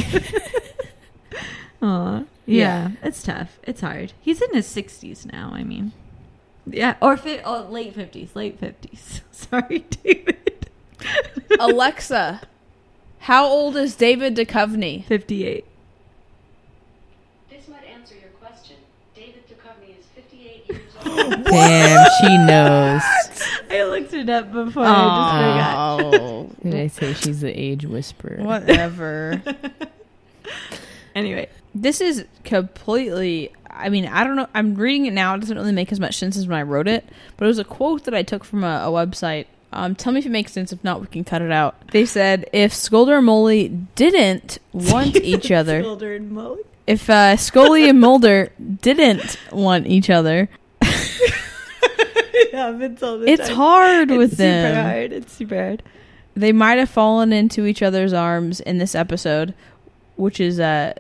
Aw. Yeah, it's tough. It's hard. He's in his 60s now, I mean. Yeah, or late 50s. Late 50s. Sorry, David. Alexa, how old is David Duchovny? 58. This might answer your question. David Duchovny is 58 years old. Damn, she knows. I looked it up before. I just forgot. Did I say she's the age whisperer? Whatever. Anyway. This is completely, I mean, I don't know. I'm reading it now. It doesn't really make as much sense as when I wrote it. But it was a quote that I took from a website. Tell me if it makes sense. If not, we can cut it out. They said, if Skolder and Molly didn't want each other. Skolder and Molly. If Scully and Mulder didn't want each other. It happens all the It's time. hard with them. It's super hard. It's super hard. They might have fallen into each other's arms in this episode, which is the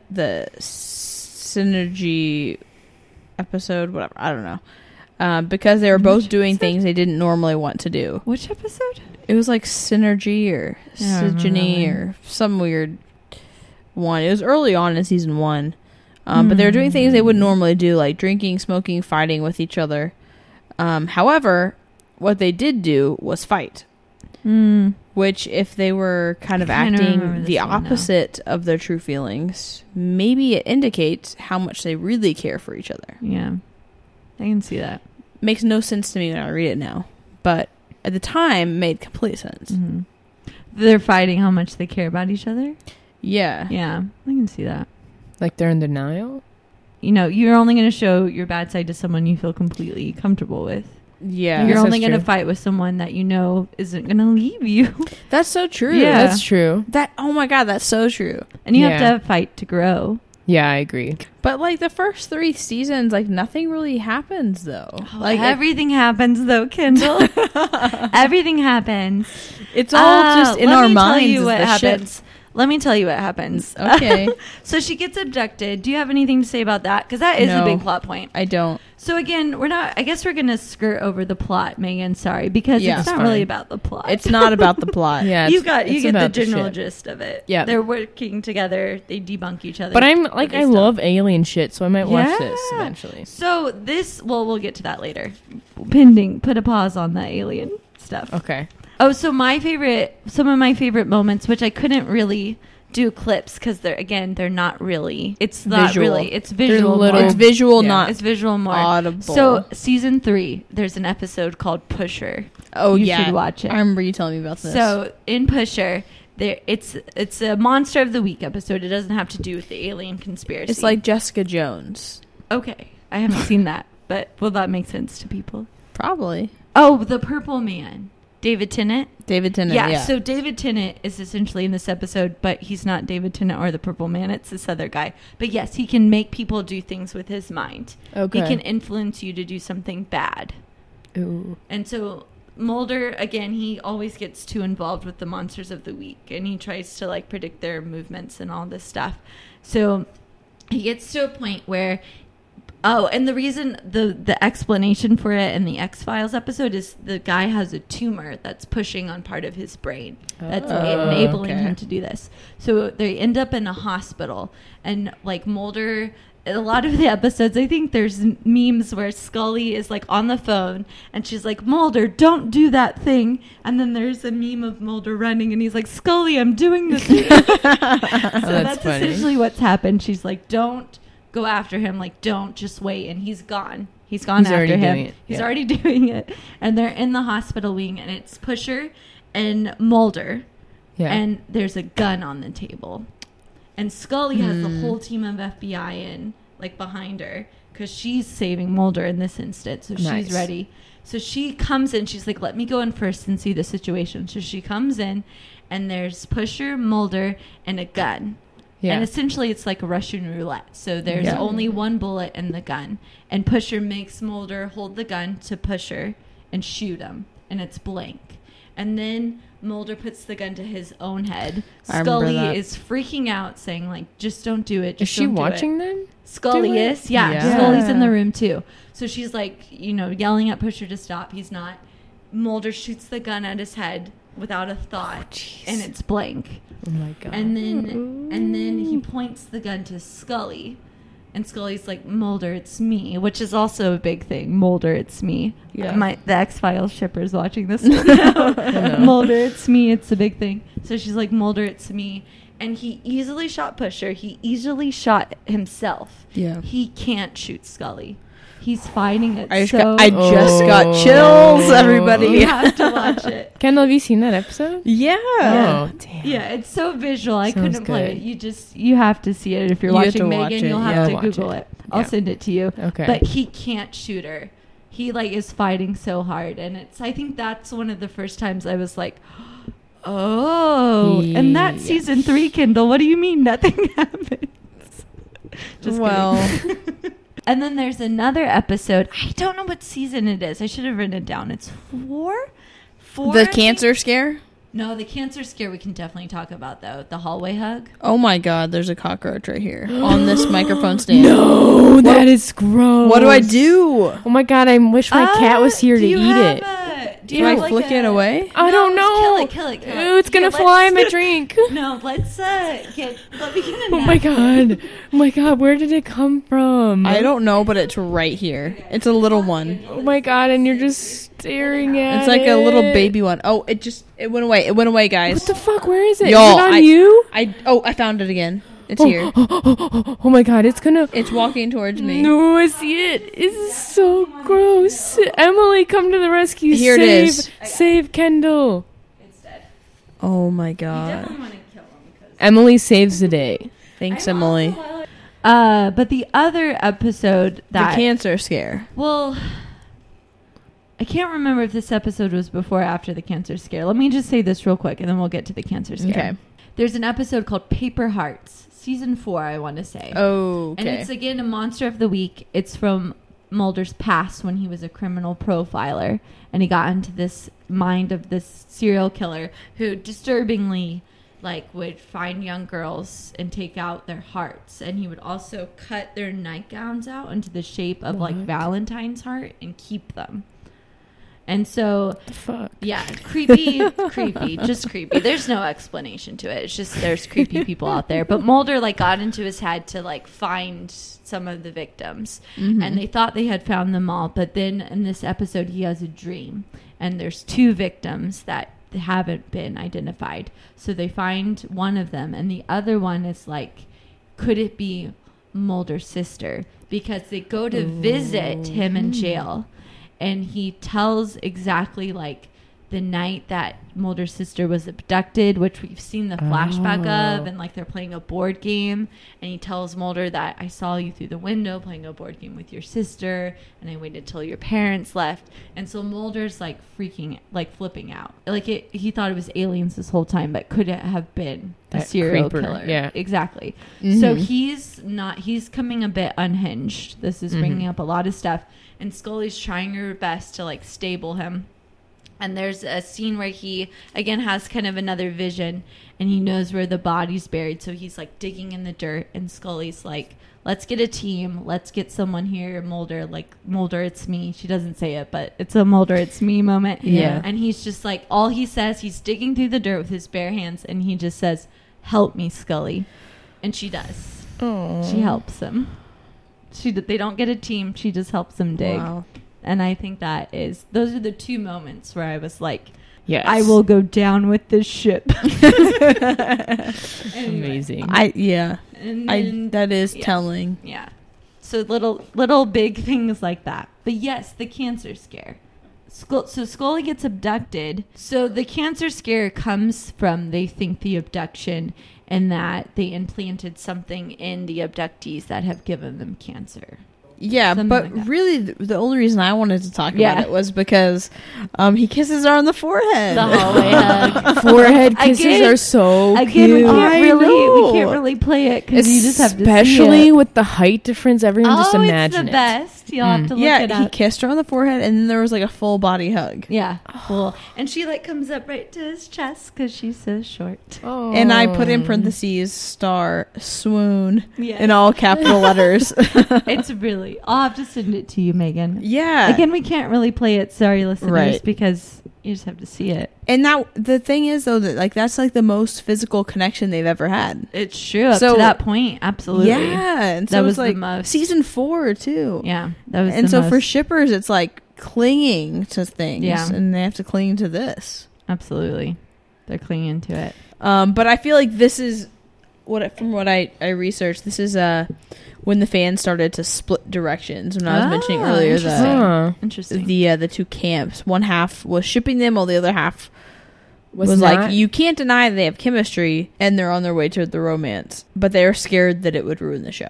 synergy episode, whatever. I don't know. Because they were both doing things they didn't normally want to do. Which episode? It was like synergy or synergy or some weird one. It was early on in season 1. But they were doing things they wouldn't normally do, like drinking, smoking, fighting with each other. However, what they did do was fight. Which, if they were kind of acting the opposite of their true feelings, maybe it indicates how much they really care for each other. Yeah. I can see that. Makes no sense to me when I read it now. But at the time, made complete sense. Mm-hmm. They're fighting how much they care about each other? Yeah. Yeah, I can see that. Like they're in denial? You know, you're only going to show your bad side to someone you feel completely comfortable with. Yeah. You're only that's going to true. fight with someone that you know isn't going to leave you. That's so true. Yeah. That's true. Oh my God, that's so true. And you have Yeah. to fight to grow. Yeah, I agree. But like the first 3 seasons, like nothing really happens though. Like everything happens though, Kendall. Everything happens. it's all just in our minds. Let me tell you is what the happens. Let me tell you what happens. Okay. So she gets abducted. Do you have anything to say about that? Because that is a No. big plot point. I don't. So again, I guess we're going to skirt over the plot, Megan. Sorry, because Yeah, it's it's not really fine. about the plot. It's not about the plot. Yeah, you it's get the about the general shit. gist of it. Yeah. They're working together. They debunk each other. But I'm like, they I still- love alien shit, so I might watch this Yeah. eventually. So this, well, we'll get to that later. Pending, put a pause on the alien stuff. Okay. Oh, so some of my favorite moments, which I couldn't really do clips because they're not really. It's not Visual. really. It's visual. little- more. It's visual, Yeah. not It's visual more. audible. So season 3, there's an episode called Pusher. oh you yeah, should watch it. I remember you telling me about this. So in Pusher, it's a Monster of the Week episode. It doesn't have to do with the alien conspiracy. it's like Jessica Jones. okay, I haven't seen that, but will that make sense to people? Probably Oh, the Purple Man, David Tennant. David Tennant. Yeah, Yeah. so David Tennant is essentially in this episode, but he's not David Tennant or the Purple Man. It's this other guy. But yes, he can make people do things with his mind. Okay. He can influence you to do something bad. Ooh. And so Mulder, again, he always gets too involved with the monsters of the week, and he tries to like predict their movements and all this stuff. So he gets to a point where, and the reason, the explanation for it in the X-Files episode is the guy has a tumor that's pushing on part of his brain that's enabling okay. him to do this. So they end up in a hospital, and like Mulder, a lot of the episodes, I think there's memes where Scully is like on the phone and she's like, Mulder, don't do that thing. And then there's a meme of Mulder running and he's like, Scully, I'm doing the thing. So that's funny. essentially what's happened. She's like, don't go after him. Like, don't, just wait. And he's gone. He's gone He's after already him. doing it. He's Yeah. already doing it. And they're in the hospital wing and it's Pusher and Mulder. Yeah. And there's a gun on the table. And Scully has the whole team of FBI in, like, behind her, because she's saving Mulder in this instance, so Nice. she's ready. So she comes in, she's like, let me go in first and see the situation. So she comes in, and there's Pusher, Mulder, and a gun. Yeah. And essentially it's like a Russian roulette. So there's Yeah. only one bullet in the gun. And Pusher makes Mulder hold the gun to Pusher and shoot him. And it's blank. And then Mulder puts the gun to his own head. I remember Scully that. is freaking out, saying like, "Just don't do it." Is she watching them? Scully do it? is, yeah. Yeah. Scully's in the room too. So she's like, yelling at Pusher to stop. He's not. Mulder shoots the gun at his head without a thought, and it's blank. Oh my god. And then he points the gun to Scully, and Scully's like, "Mulder, it's me," which is also a big thing. Mulder, it's me. Yeah. The X-Files shippers watching this one know. Mulder, it's me. It's a big thing. So she's like, "Mulder, it's me." And he easily shot Pusher. He easily shot himself. Yeah. He can't shoot Scully. He's fighting it I so... just got chills, everybody. You have to watch it. Kendall, have you seen that episode? Yeah. Oh, damn. Yeah, it's so visual. I Sounds couldn't play good. it. You have to see it if you're You have watching to watch Megan. it, You'll yeah. have to Watch Google it. it. I'll Yeah. send it to you. Okay. But he can't shoot her. He is fighting so hard, and I think that's one of the first times I was like, oh, and that's Yes. season 3, Kindle. What do you mean nothing happens? Just kidding. And then there's another episode. I don't know what season it is. I should have written it down. It's 4? 4? The I think? cancer scare? No, the cancer scare we can definitely talk about, though. The hallway hug. Oh my god, there's a cockroach right here on this microphone stand. No, that is gross. What do I do? Oh my god, I wish my cat was here to eat it. Do I flick it away? I don't know. Kill it. Ooh, it's gonna fly in my drink. No, let's let me get a Oh my god. Oh my god, where did it come from? I don't know, but it's right here. It's a little one. Oh my god, and you're just staring at It's like a little baby one. Oh, it went away. It went away, guys. What the fuck? Where is it? Y'all, is it on you? I found it again. It's here. Oh my god, it's gonna... It's walking towards me. No, I see it. This is so gross. Emily, come to the rescue. Here it is. Save Kendall. It's dead. Oh my You god. definitely want to kill him because. Emily saves the day. Thanks, Emily. But the other episode The cancer scare. well, I can't remember if this episode was before or after the cancer scare. Let me just say this real quick, and then we'll get to the cancer scare. Okay. There's an episode called Paper Hearts, season 4, I want to say. Oh, okay. And it's again a monster of the week. It's from Mulder's past when he was a criminal profiler, and he got into this mind of this serial killer who disturbingly would find young girls and take out their hearts, and he would also cut their nightgowns out into the shape of Valentine's heart and keep them. And so, The fuck? yeah, creepy, just creepy. There's no explanation to it. It's just there's creepy people out there. But Mulder got into his head to find some of the victims, and they thought they had found them all. But then in this episode, he has a dream, and there's 2 victims that haven't been identified. So they find one of them, and the other one is could it be Mulder's sister? Because they go to visit him in jail. And he tells exactly the night that Mulder's sister was abducted, which we've seen the flashback of, and they're playing a board game. And he tells Mulder that I saw you through the window playing a board game with your sister, and I waited till your parents left. And so Mulder's flipping out. He thought it was aliens this whole time, but could it have been a That serial creeper, killer? yeah. Exactly. So he's coming a bit unhinged. This is bringing up a lot of stuff. And Scully's trying her best to stable him. And there's a scene where he again has kind of another vision, and he knows where the body's buried. So he's digging in the dirt, and Scully's let's get a team. Let's get someone here. Mulder, Mulder, it's me. She doesn't say it, but it's a Mulder, it's me moment. Yeah. And he's just all he says, he's digging through the dirt with his bare hands, and he just says, "Help me, Scully." And she does. Oh. She helps him. They don't get a team. She just helps him dig. Wow. And I think those are the 2 moments where I was Yes. I will go down with this ship. Amazing. And then, That is yeah. telling. Yeah. So little big things like that. But yes, the cancer scare. So Scully gets abducted. So the cancer scare comes from, they think, the abduction, and that they implanted something in the abductees that have given them cancer. Yeah, Something but like that. really, the only reason I wanted to talk Yeah. about it was because he kisses her on the forehead. The hallway hug. Forehead kisses Again- are so Again, cute. we can't I really know. really play it because you just have to see Especially it. with the height difference. Everyone just imagine it's the best. You'll have to look it Yeah, he up. kissed her on the forehead, and then there was like a full body hug. Yeah, cool. And she like comes up right to his chest because she's so short. Oh. And I put in parentheses star swoon Yeah. in all capital letters. It's really. I'll have to send it to you, Megan. Yeah. Again, we can't really play it. Sorry, listeners, Right. because you just have to see it. And now the thing is though that like that's like the most physical connection they've ever had. It's true up So- to that point. Absolutely. Yeah, and so That it's was the like most- season 4 too. Yeah, that was. And the so most, for shippers, it's like clinging to things, Yeah. and they have to cling to this. absolutely, they're clinging to it. But I feel like this is from what I researched. This is when the fans started to split directions. When I was mentioning earlier interesting. Huh. Interesting. the two camps. One half was shipping them, while the other half was not- like, you can't deny they have chemistry and they're on their way to the romance, but they were scared that it would ruin the show.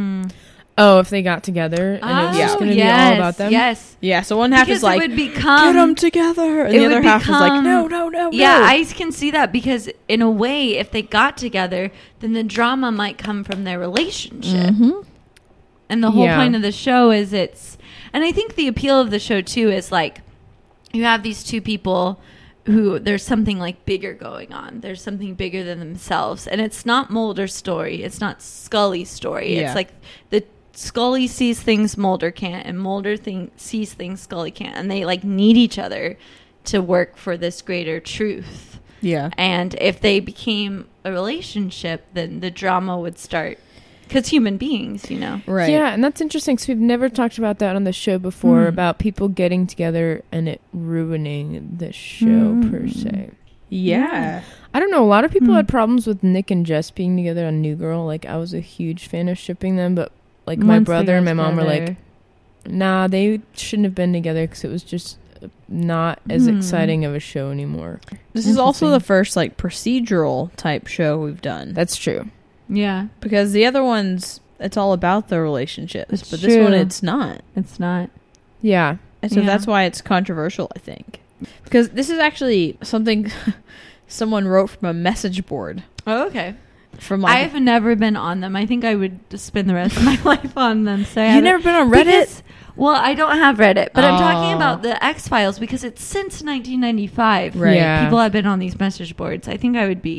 Oh, if they got together and it was just going to be all about them? Yes. Yeah, so one half Because is like, it would become, get them together, and it the other would half is like, become- no. Yeah, I can see that because in a way, if they got together, then the drama might come from their relationship. Mhm. And the whole Yeah. point of the show is and I think the appeal of the show too is like, you have these two people who there's something like bigger going on. There's something bigger than themselves. And it's not Mulder's story. It's not Scully's story. Yeah. It's like the Scully sees things Mulder can't, and Mulder sees things Scully can't. And they like need each other to work for this greater truth. Yeah. And if they became a relationship, then the drama would start. Because human beings, you know. Right. Yeah, and that's interesting because we've never talked about that on the show before, about people getting together and it ruining the show per se. Yeah. I don't know. A lot of people had problems with Nick and Jess being together on New Girl. Like, I was a huge fan of shipping them, but like my Once they brother and got my mom were together. like, nah, they shouldn't have been together because it was just not as exciting of a show anymore. This is also the first like procedural type show we've done. That's true. Yeah, Because the other ones, it's all about the relationships, It's but this one, true. it's not. it's not. Yeah. And so Yeah. that's why it's controversial, I think. Because this is actually something someone wrote from a message board. Oh, okay. From like, I've never been on them. I think I would just spend the rest of my life on them. So you never been on Reddit? Because, well, I don't have Reddit, but I'm talking Oh. about the X-Files because it's since 1995. Right. Yeah. People have been on these message boards. I think I would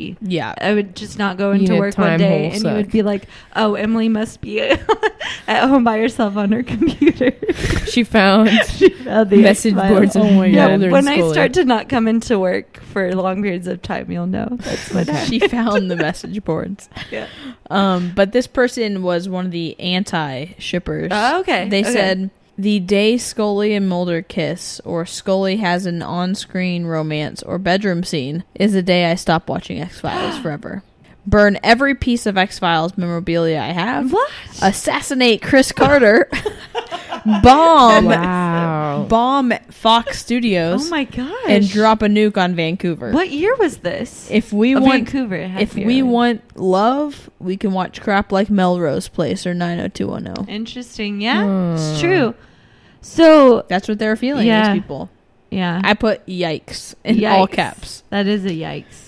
just not go into Unit work one time day hole and suck. you would be like, oh, Emily must be at home by herself on her computer. She found The message X-Files. boards of Mulder Yeah, and when I Scully. start to not come into work for long periods of time, you'll know that's what happened. she found the message boards. Yeah. But this person was one of the anti-shippers. Oh, okay. They Okay. said, the day Scully and Mulder kiss, or Scully has an on-screen romance or bedroom scene, is the day I stop watching X-Files forever. Burn every piece of X-Files memorabilia I have. What? Assassinate Chris Carter. Bomb. Wow. Bomb Fox Studios. Oh my gosh. And drop a nuke on Vancouver. What year was this? If we Oh, want Vancouver. it had to if be we early. want love, we can watch crap like Melrose Place or 90210. Interesting. Yeah, it's true. So, That's what they're feeling, Yeah. these people. yeah. I put yikes in all Yikes. caps. That is a yikes.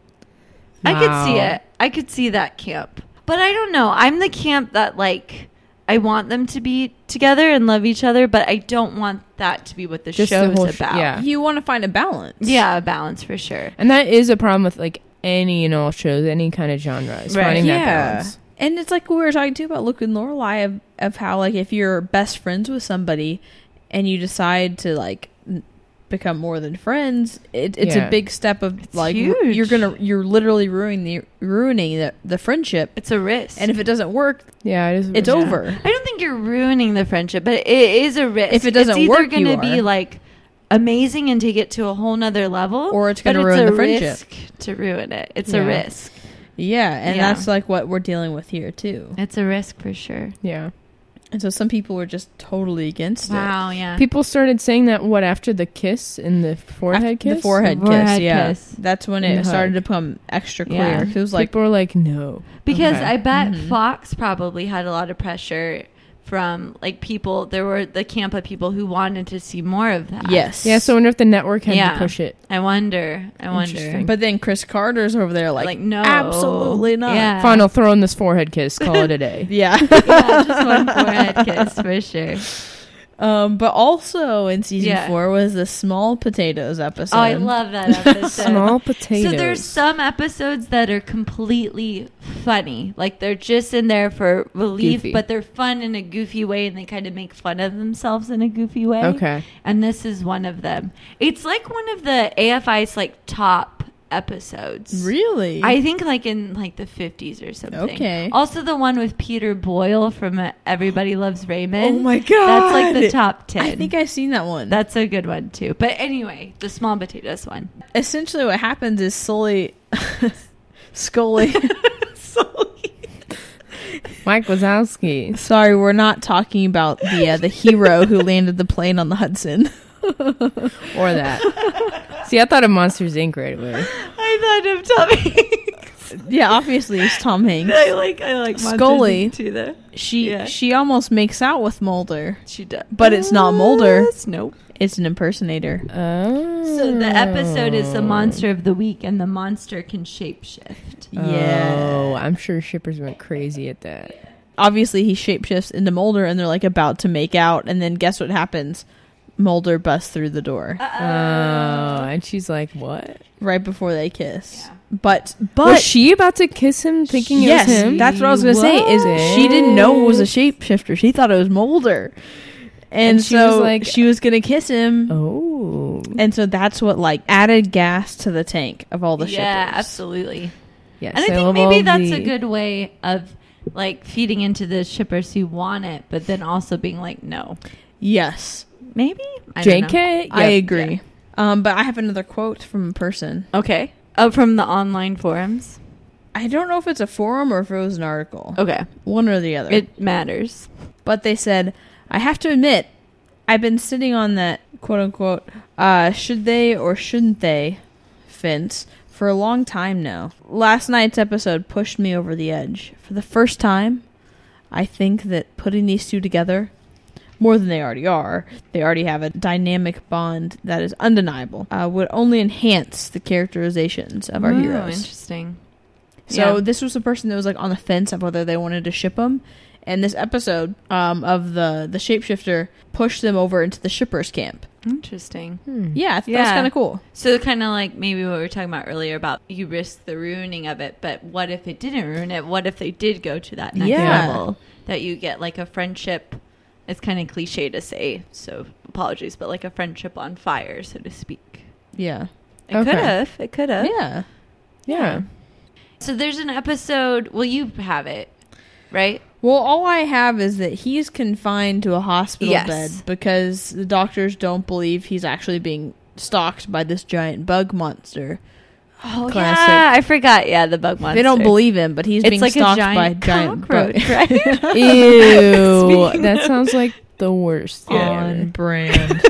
I could see Wow. it. I could see that camp. But I don't know. I'm the camp that, like, I want them to be together and love each other, but I don't want that to be what the Just the show's whole about. yeah. You want to find a balance. Yeah, a balance for sure. And that is a problem with like any and all shows, any kind of genre, is Right. finding that Yeah. balance. And it's like we were talking too about Luke and Lorelai of how like if you're best friends with somebody and you decide to like become more than friends, it's Yeah. a big step of like huge. you're literally ruining the friendship. It's a risk. And if it doesn't work, Yeah, it is. it's yeah. over. I don't think you're ruining the friendship, but it is a risk. If it doesn't it's work, either going you to be are. like amazing and take it to a whole nother level, Or it's but gonna ruin a the friendship. risk to ruin it. It's Yeah. a risk. Yeah, and Yeah. that's like what we're dealing with here too. It's a risk for sure. Yeah. And so some people were just totally against it. Wow. Yeah. People started saying that after the kiss in the forehead After kiss? The forehead The forehead kiss, yeah. kiss. That's when And it the started to hug. become extra clear. Yeah. 'Cause it was like, People were like, no. Because Okay. I bet Mhm. Fox probably had a lot of pressure from like people. There were the Campa people who wanted to see more of that. Yes. Yeah, so I wonder if the network had to push it. I wonder. But then Chris Carter's over there like no, absolutely not. Yeah. Fine, I'll throw in this forehead kiss. Call it a day. Yeah. Yeah, just one forehead kiss for sure. But also in season 4 was the small potatoes episode. Oh, I love that episode. Small potatoes. So there's some episodes that are completely funny. Like they're just in there for relief, Goofy. but they're fun in a goofy way and they kind of make fun of themselves in a goofy way. Okay. And this is one of them. It's like one of the AFI's like top episodes. Really? I think like in like the 50s or something. Okay. Also the one with Peter Boyle from Everybody Loves Raymond. Oh my god. That's like the top 10. I think I've seen that one. That's a good one too. But anyway, the small potatoes one. Essentially what happens is Scully Mike Wazowski. Sorry, we're not talking about the hero who landed the plane on the Hudson. Or that. See, I thought of Monsters Inc. right away. I thought of Tom Hanks. Yeah, obviously it's Tom Hanks. I like Scully. Monsters Inc. too though. She almost makes out with Mulder. She does. But it's not Mulder. Nope. It's an impersonator. Oh. So the episode is the monster of the week and the monster can shapeshift. Yeah. Oh, I'm sure shippers went crazy at that. Obviously he shapeshifts into Mulder and they're like about to make out and then guess what happens? Mulder busts through the door. Oh, and she's like, what? Right before they kiss. Yeah. But Was she about to kiss him thinking yes, it was him? that's what I was going to say is she didn't know it was a shapeshifter. She thought it was Mulder. And she so was like, she was going to kiss him. Oh. And so that's what like added gas to the tank of all the shippers. Yeah, absolutely. Yes, And I think maybe that's a good way of like feeding into the shippers who want it, but then also being like, no. Yes. Maybe? I don't know. JK? I Yep. agree. But I have another quote from a person. Okay. Oh, from the online forums? I don't know if it's a forum or if it was an article. Okay. One or the other. It matters. But they said, I have to admit, I've been sitting on that quote-unquote should they or shouldn't they fence for a long time now. Last night's episode pushed me over the edge. For the first time, I think that putting these two together, more than they already have a dynamic bond that is undeniable, would only enhance the characterizations of our heroes. Interesting. So this was a person that was like on the fence of whether they wanted to ship them. And this episode of the shapeshifter pushed them over into the shippers camp. Interesting. Yeah, I think that's kind of cool. So kind of like maybe what we were talking about earlier about you risk the ruining of it, but what if it didn't ruin it? What if they did go to that next level? That you get like a friendship. It's kind of cliche to say, so apologies, but like a friendship on fire, so to speak. Yeah. It could have. Yeah. So there's an episode, well, you have it, right? Well, all I have is that he's confined to a hospital bed because the doctors don't believe he's actually being stalked by this giant bug monster. Oh, Classic. yeah. I forgot. Yeah, the bug monster. They don't believe him, but he's being like stalked a by giant giant cockroach, bug. right? Ew. That sounds like the worst thing On ever. brand.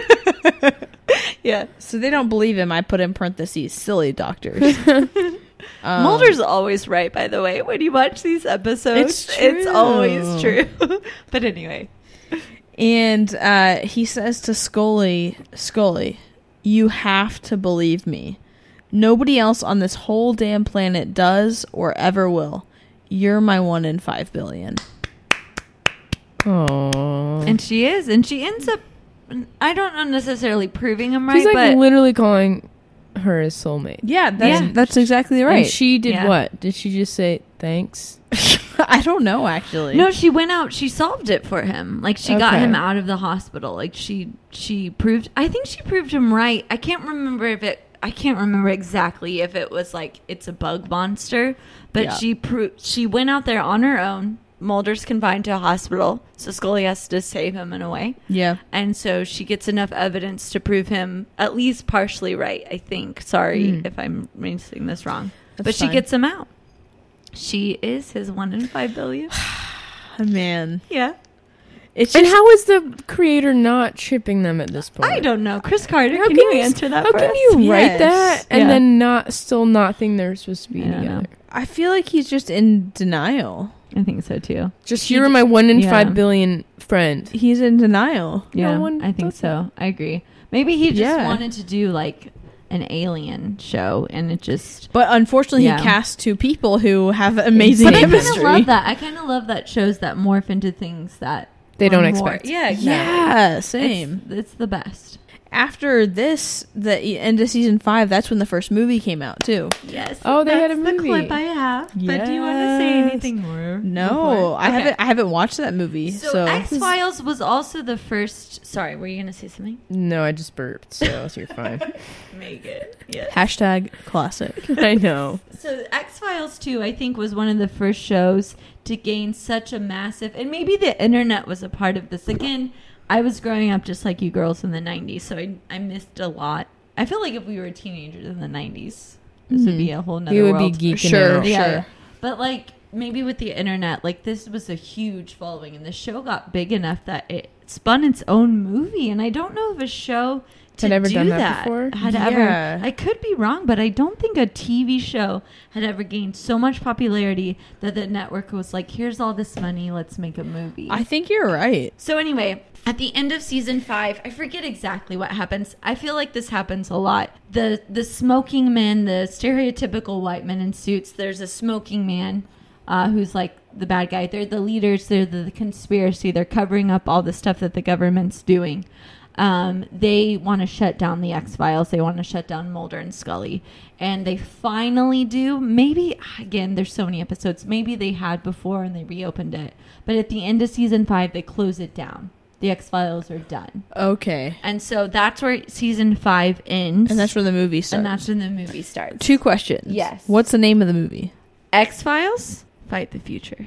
Yeah. So they don't believe him. I put in parentheses, silly doctors. Mulder's always right, by the way. When you watch these episodes, it's always true. But anyway. And he says to Scully, you have to believe me. Nobody else on this whole damn planet does or ever will. You're my 1 in 5 billion. Aww. And she is. And she ends up, I don't know necessarily proving him right, She's like but literally calling her his soulmate. Yeah, that's exactly right. And she did Yeah. what? Did she just say thanks? I don't know, actually. no, she went out. She solved it for him. Like she got Okay. him out of the hospital. Like she proved. I think she proved him right. I can't remember exactly if it was like it's a bug monster, but Yeah. she went out there on her own. Mulder's confined to a hospital, so Scully has to save him in a way. Yeah. And so she gets enough evidence to prove him at least partially right, I think. Sorry if I'm saying this wrong. That's but she fine. gets him out. She is his 1 in 5 billion. Man. Yeah. It's And just, how is the creator not shipping them at this point? I don't know. Chris Carter, How can can you you- answer that How for can us? you write Yes. that and Yeah. then not think they're supposed to be I don't together? know. I feel like he's just in denial. I think so too. Just you're my 1 in yeah. 5 billion friend. He's in denial. Yeah, No one I think does so. I agree. Maybe he just Yeah. wanted to do like an alien show, and it just. But unfortunately, Yeah. he cast 2 people who have amazing But I kind chemistry. of love that. I kind of love that shows that morph into things that They are don't more- expect. Yeah, exactly. Yeah, same. It's the best. After this, the end of season 5, that's when the first movie came out too. Yes. Oh, they had a that's movie. the clip I have. But do you want to say Yes. anything more? No, before? I Okay. haven't watched that movie. So X-Files was also the first. Sorry, were you going to say something? No, I just burped, so you're fine. Make it. Yes. Hashtag classic. I know. So X-Files 2, I think, was one of the first shows to gain such a massive, and maybe the internet was a part of this. Again, I was growing up just like you girls in the 90s, so I missed a lot. I feel like if we were teenagers in the 90s, this would be a whole nother You would world. be geeking Sure, out. Yeah, sure. yeah. But like maybe with the internet, like this was a huge following, and the show got big enough that it spun its own movie. And I don't know if a show Had ever done that before? had Yeah. ever. I could be wrong, but I don't think a TV show had ever gained so much popularity that the network was like, "Here's all this money, let's make a movie." I think you're right. So anyway, at the end of season 5, I forget exactly what happens. I feel like this happens a lot. The smoking men, the stereotypical white men in suits. There's a smoking man who's like the bad guy. They're the leaders. They're the conspiracy. They're covering up all the stuff that the government's doing. They want to shut down the X-Files. They want to shut down Mulder and Scully. And they finally do. Maybe, again, there's so many episodes. Maybe they had before and they reopened it. But at the end of season 5, they close it down. The X-Files are done. Okay. And so that's where season 5 ends. And that's where the movie starts. And that's when the movie starts. 2 questions. Yes. What's the name of the movie? X-Files, Fight the Future.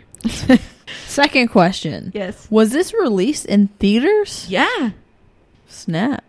Second question. Yes. Was this released in theaters? Yeah. Snap.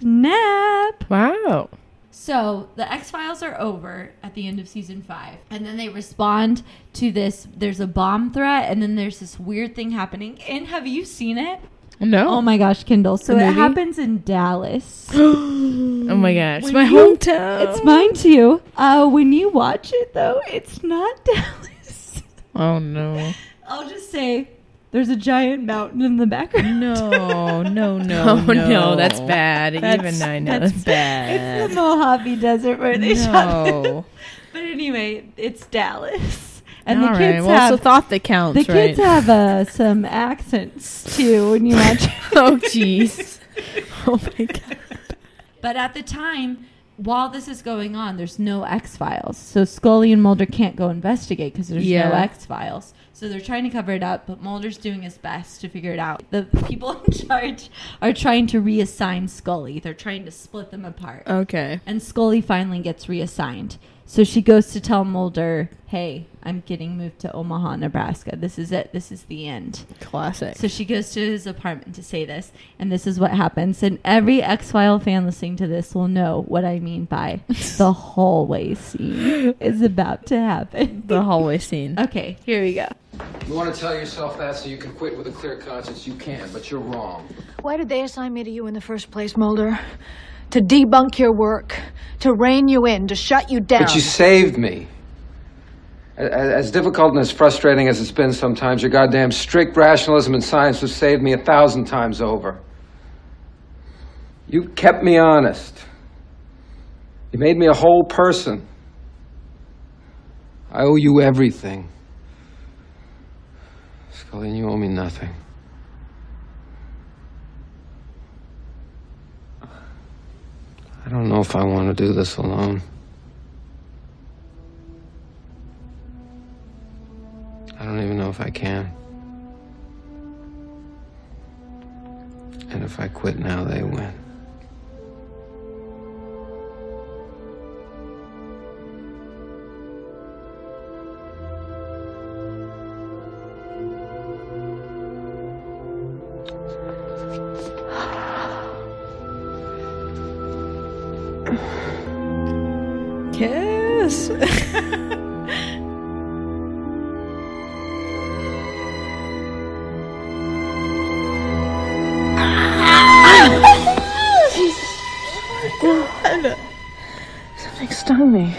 Snap. Wow. So the X-Files are over at the end of season 5. And then they respond to this. There's a bomb threat. And then there's this weird thing happening. And have you seen it? No. Oh my gosh, Kindle. So The it movie? happens in Dallas. Oh my gosh. It's my hometown. It's mine too. When you watch it, though, it's not Dallas. Oh no. I'll just say there's a giant mountain in the background. No, no, no. Oh no, that's bad. That's- Even I know that's that's bad. It's the Mojave Desert where they shot it. No. But anyway, it's Dallas. And All the right. kids Well, have it's the thought that counts, the right? kids have some accents too when you watch it. Oh, jeez. Oh my god. But at the time, while this is going on, there's no X-Files. So Scully and Mulder can't go investigate because there's no Yeah. X-Files. So they're trying to cover it up, but Mulder's doing his best to figure it out. The people in charge are trying to reassign Scully. They're trying to split them apart. Okay. And Scully finally gets reassigned. So she goes to tell Mulder, hey, I'm getting moved to Omaha, Nebraska. This is it. This is the end. Classic. So she goes to his apartment to say this, and this is what happens. And every X-File fan listening to this will know what I mean by the hallway scene is about to happen. The hallway scene. Okay, here we go. You want to tell yourself that so you can quit with a clear conscience, you can, but you're wrong. Why did they assign me to you in the first place, Mulder? To debunk your work, to rein you in, to shut you down. But you saved me. As difficult and as frustrating as it's been sometimes, your goddamn strict rationalism and science have saved me 1,000 times over. You kept me honest. You made me a whole person. I owe you everything. Scully, you owe me nothing. I don't know if I want to do this alone. I don't even know if I can. And if I quit now, they win. Kiss. kill me.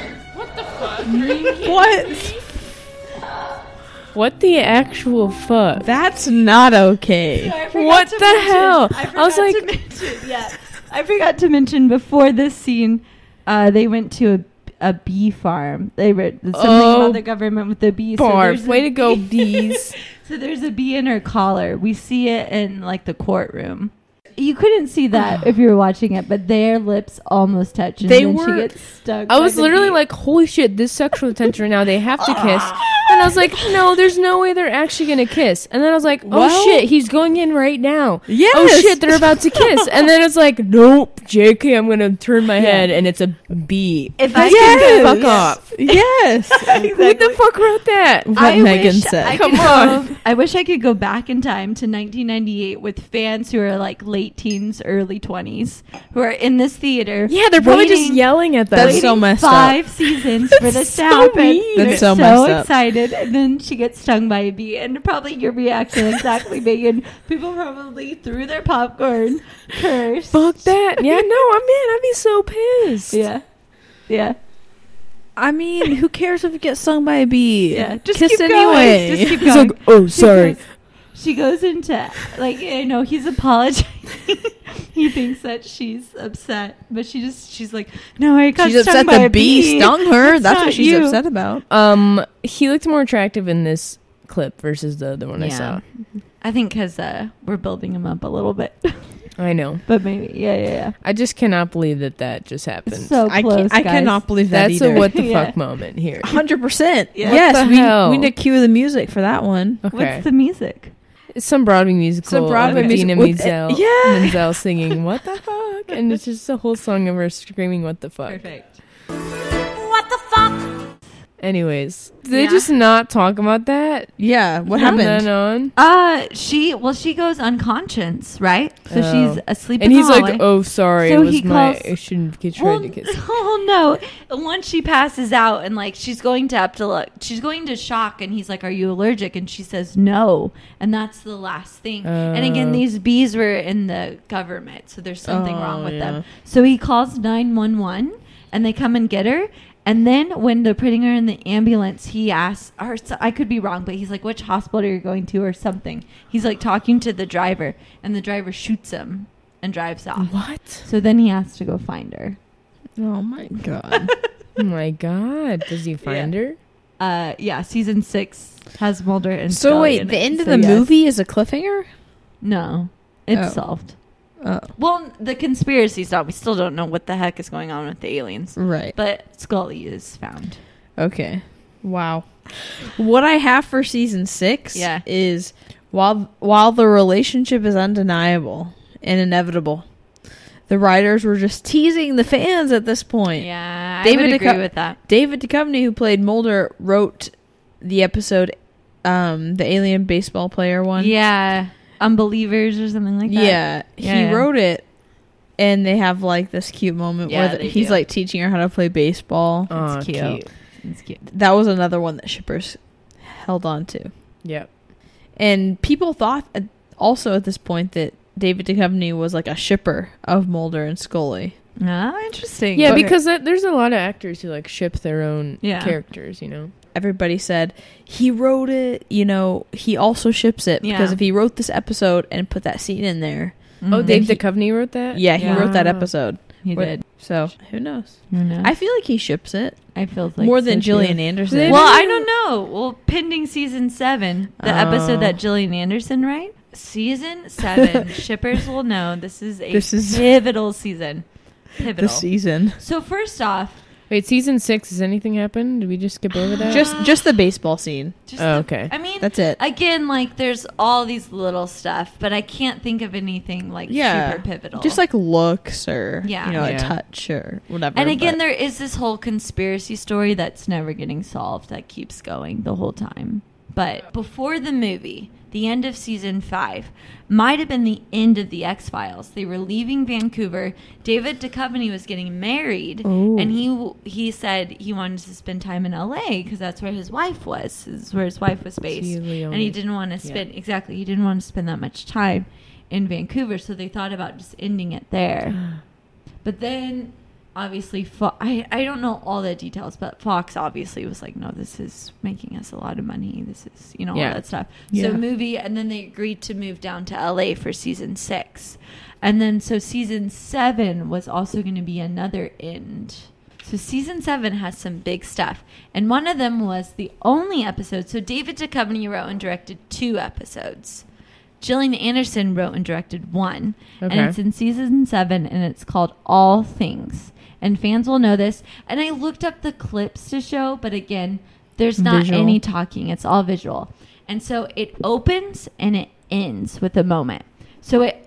What? What the actual fuck? That's not okay. What the hell? I was like, I forgot to mention before this scene, they went to a bee farm. They read something about the government with the bees. Barf. Way to go, bee. bees. So there's a bee in her collar. We see it in like the courtroom. You couldn't see that if you were watching it, but their lips almost touch, and then she gets stuck. I was literally like, holy shit, this sexual tension right now, they have to kiss. And I was like, no, there's no way they're actually going to kiss. And then I was like, oh shit, he's going in right now. Yes. Oh shit, they're about to kiss. And then it's like, nope, JK, I'm going to turn my head, and it's a bee. If I can fuck off. Yes. Who the fuck wrote that? What Megan said. Come on. I wish I could go back in time to 1998 with fans who are like late teens, early 20s, who are in this theater. Yeah, they're probably just yelling at them. That's so messed up. 5 seasons for this to happen. mean. They're That's so messed up. excited, and then she gets stung by a bee, and probably your reaction exactly, Megan. People probably threw their popcorn, cursed. Fuck that. Yeah, no, I'd be so pissed. Yeah. I mean, who cares if you get stung by a bee? Yeah, just kiss keep going. anyway. Just keep He's going. like, oh, sorry. She goes into, like, he's apologizing. He thinks that she's upset, but she's like, no, I got She's stung upset by the a bee stung her. It's That's not what she's you. upset about. He looked more attractive in this clip versus the other one I Yeah. saw. I think because we're building him up a little bit. I know. But maybe, yeah. I just cannot believe that just happened. It's so I close, I guys. cannot believe that That's either. a what the Yeah. fuck moment here. 100%. Yeah. Yes, What the hell? we need to cue the music for that one. Okay. What's the music? It's some Broadway musical. Some Broadway of music Idina with- Menzel, yeah. Menzel singing "What the fuck," and it's just a whole song of her screaming "What the fuck." Perfect. Anyways, did they Yeah. just not talk about that? Yeah, what From happened? then on? She goes unconscious, right? So Oh. she's asleep And in he's the like, hallway. "Oh, sorry, So it was he my. calls- I shouldn't get Well, tried to kiss." oh no! Once she passes out and like she's going to shock, and he's like, "Are you allergic?" And she says, "No." And that's the last thing. And again, these bees were in the government, so there's something wrong with them. So he calls 911, and they come and get her. And then when they're putting her in the ambulance, he asks, or I could be wrong, but he's like, "Which hospital are you going to?" or something. He's like talking to the driver, and the driver shoots him and drives off. What? So then he has to go find her. Oh my god. Oh my god! Does he find her? Yeah, season 6 has Mulder and So Scully wait, in the it, end of so the yes. movie is a cliffhanger? No, it's Oh. solved. Oh, Well, the conspiracy's not. We still don't know what the heck is going on with the aliens. right. But Scully is found. Okay. Wow. What I have for season 6 Yeah. is while the relationship is undeniable and inevitable, the writers were just teasing the fans at this point. Yeah, David I would agree Duchovny- with that. David Duchovny, who played Mulder, wrote the episode, the alien baseball player one. Yeah, Unbelievers or something like that. Yeah, Yeah. he wrote it, and they have like this cute moment Yeah, where they he's do. like teaching her how to play baseball. Oh, It's cute. It's cute. That was another one that shippers held on to. Yep. And people thought also at this point that David Duchovny was like a shipper of Mulder and Scully. Ah, interesting. Yeah, Okay. because there's a lot of actors who like ship their own Yeah. characters. You know. Everybody said he wrote it, he also ships it because Yeah. if he wrote this episode and put that scene in there, Oh, Mhm. Dave he- Duchovny wrote that. yeah, he Yeah. wrote that episode. he did. So who knows? Who knows? I feel like he ships it I feel like more than so, too. Gillian Anderson. Well, I don't know. Well, pending season 7, the episode that Gillian Anderson wrote. Season 7, shippers will know this is a pivotal season. Pivotal. the season. So first off, Wait, season 6. Has anything happened? Did we just skip over that? Just the baseball scene. just Oh, okay. I mean, That's it. Again, like there's all these little stuff, but I can't think of anything like Yeah. super pivotal. Just like looks or Yeah. Yeah. a touch or whatever. and again, but- there is this whole conspiracy story that's never getting solved that keeps going the whole time. But before the movie, the end of season 5 might have been the end of the X-Files. They were leaving Vancouver. David Duchovny was getting married, and he said he wanted to spend time in LA because that's where his wife was. This is where his wife was based, Leone. and he didn't want to spend exactly. He didn't want to spend that much time in Vancouver, so they thought about just ending it there. But then obviously, I don't know all the details, but Fox obviously was like, no, this is making us a lot of money. This is, all that stuff. So and then they agreed to move down to LA for season 6. And then so season 7 was also going to be another end. So season 7 has some big stuff. And one of them was the only episode. So David Duchovny wrote and directed 2 episodes. Gillian Anderson wrote and directed 1. Okay. And it's in season 7, and it's called All Things. And fans will know this. And I looked up the clips to show, but again, there's not Visual. any talking. It's all visual. And so it opens and it ends with a moment. So it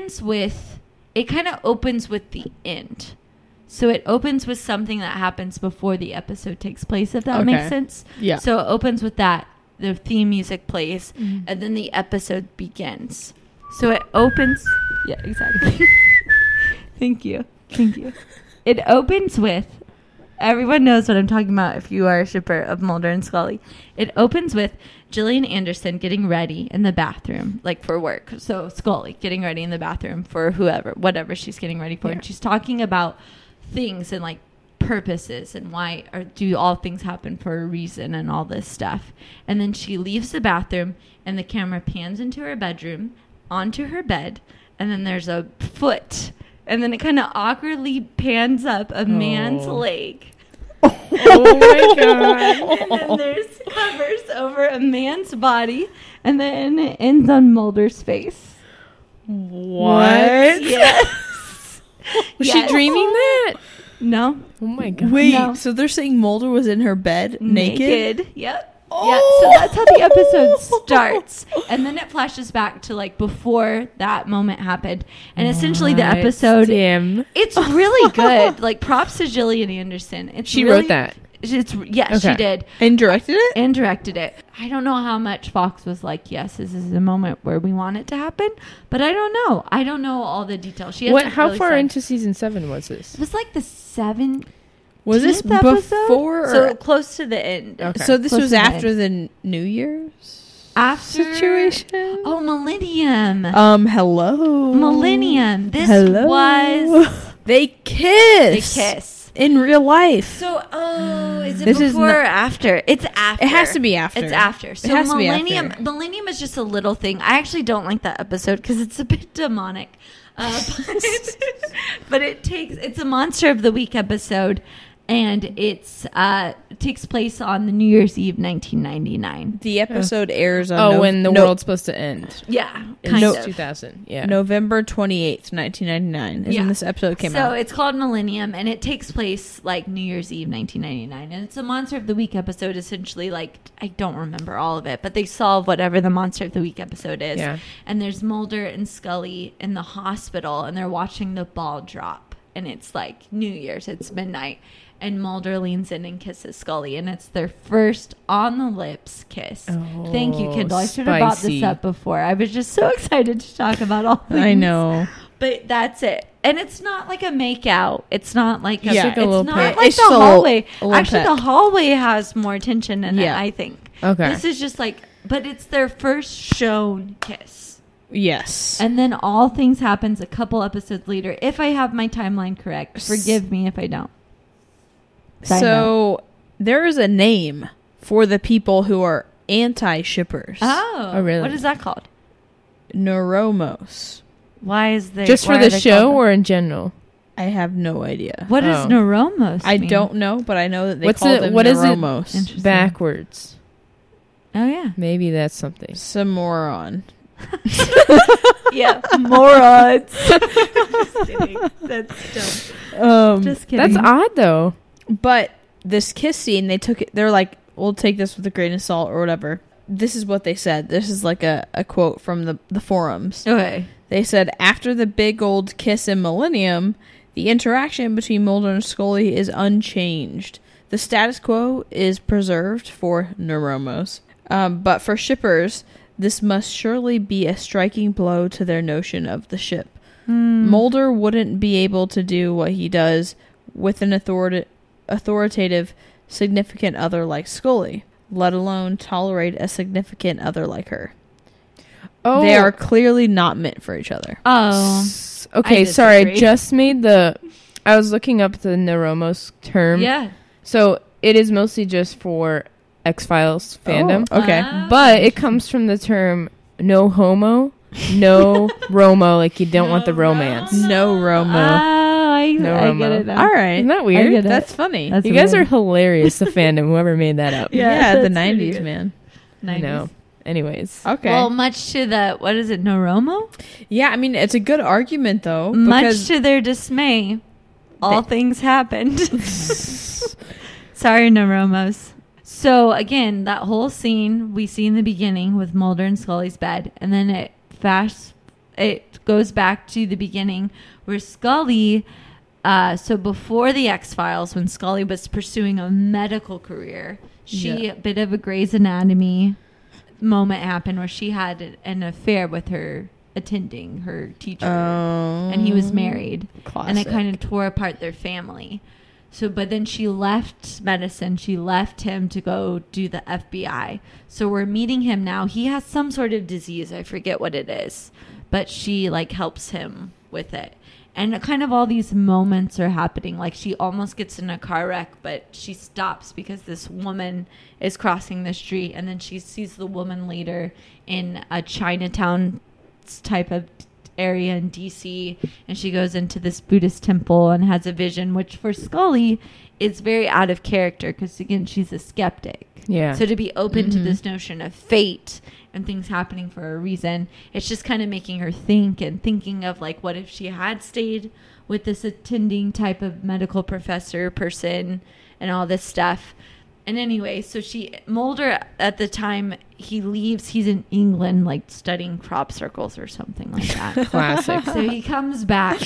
kind of opens with the end. So it opens with something that happens before the episode takes place, if that makes sense. Yeah. So it opens with that. The theme music plays, and then the episode begins. So it opens... Yeah, exactly. Thank you. It opens with... Everyone knows what I'm talking about if you are a shipper of Mulder and Scully. It opens with Gillian Anderson getting ready in the bathroom, like for work. So Scully getting ready in the bathroom for whatever she's getting ready for. Yeah. And she's talking about things and like purposes and why do all things happen for a reason and all this stuff. And then she leaves the bathroom and the camera pans into her bedroom, onto her bed, and then there's a foot. And then it kind of awkwardly pans up a man's leg. Oh my god. And then there's covers over a man's body. And then it ends on Mulder's face. What? Yes. Was she dreaming that? No. Oh my god. Wait, No. so they're saying Mulder was in her bed naked? Yep. Oh. Yeah, so that's how the episode starts. And then it flashes back to like before that moment happened. And essentially the episode, Damn. it's really good. Like props to Gillian Anderson. She really, wrote that. Yes, Okay. she did. And directed it? And directed it. I don't know how much Fox was like, yes, this is the moment where we want it to happen. But I don't know. I don't know all the details. She hasn't How really far said. into season 7 was this? It was like the 7th. Was this episode? before? Or, So close to the end. Okay. so this Close was to the after end. the New Year's After situation? Oh, Millennium. Hello. Millennium. This Hello. was They the kiss. kiss. In real life. So, is it This is before not- or after? It's after. It has to be after. It's after. So has to be Millennium, after. Millennium is just a little thing. I actually don't like that episode because it's a bit demonic. But it's a Monster of the Week episode, and it takes place on the New Year's Eve, 1999. The episode airs on when the world's supposed to end. Yeah, In kind of. 2000. Yeah. November 28th, 1999 is when this episode came out. So it's called Millennium, and it takes place like New Year's Eve, 1999. And it's a Monster of the Week episode, essentially. Like, I don't remember all of it, but they solve whatever the Monster of the Week episode is. Yeah. And there's Mulder and Scully in the hospital, and they're watching the ball drop. And it's like New Year's, it's midnight. And Mulder leans in and kisses Scully, and it's their first on the lips kiss. Oh, Thank you, Kendall. I should have brought spicy. this up before. I was just so excited to talk about all things. I know. But that's it. And it's not like a make out. It's not like a, Yeah, it's a little not peck. like It's the just a hallway. little Actually, peck. the hallway has more tension in Yeah. it, I think. Okay. This is just like, but it's their first shown kiss. Yes. And then All Things happens a couple episodes later. If I have my timeline correct, forgive me if I don't. Side So there is a name for the people who are anti-shippers. Oh, really? What is that called? Neuromos. Why is there Just for why the are they show called or in general? I have no idea. What does Oh. neuromos I mean? don't know, but I know that they What's call it- them what is it? neuromos. Interesting. Backwards. Oh, yeah. Maybe that's something. Some moron. Yeah, morons. Just kidding. That's dumb. Just kidding. That's odd though. But this kiss scene, they took it. They're like, "We'll take this with a grain of salt or whatever." This is what they said. This is like a quote from the forums. Okay. They said, after the big old kiss in Millennium, the interaction between Mulder and Scully is unchanged. The status quo is preserved for Neuromos. But for shippers, this must surely be a striking blow to their notion of the ship. Mulder wouldn't be able to do what he does with an authoritative significant other like Scully, let alone tolerate a significant other like her. Oh, They are clearly not meant for each other. Oh. Okay, I sorry. I disagree. just made the. I was looking up the Neromos term. Yeah. So it is mostly just for X-Files fandom. Oh, okay. But it comes from the term no homo, no Romo, like you don't want the romance. No Romo. I Romo. get it now. All right. Isn't that I weird? get it. That's funny. That's You guys are weird. hilarious, the fandom, whoever made that up. yeah, the that's pretty 90s, good. man. I know. Anyways. Okay. Well, much to the, what is it, Noromo? yeah, I mean, it's a good argument, though. Much Because to their dismay, all things happened. Sorry, Noromos. So, again, that whole scene we see in the beginning with Mulder and Scully's bed, and then it goes back to the beginning where Scully, so before the X-Files, when Scully was pursuing a medical career, a bit of a Grey's Anatomy moment happened where she had an affair with her attending, her teacher, and he was married. Classic. And it kind of tore apart their family. So, but then she left medicine. She left him to go do the FBI. So we're meeting him now. He has some sort of disease. I forget what it is, but she like helps him with it. And kind of all these moments are happening. Like she almost gets in a car wreck, but she stops because this woman is crossing the street. And then she sees the woman later in a Chinatown type of area in DC, and she goes into this Buddhist temple and has a vision, which for Scully is very out of character because again she's a skeptic. Yeah. So to be open to this notion of fate and things happening for a reason, it's just kind of making her think and thinking of like, what if she had stayed with this attending type of medical professor person and all this stuff. And anyway, so Mulder at the time he leaves, he's in England, like studying crop circles or something like that. Classic. So he comes back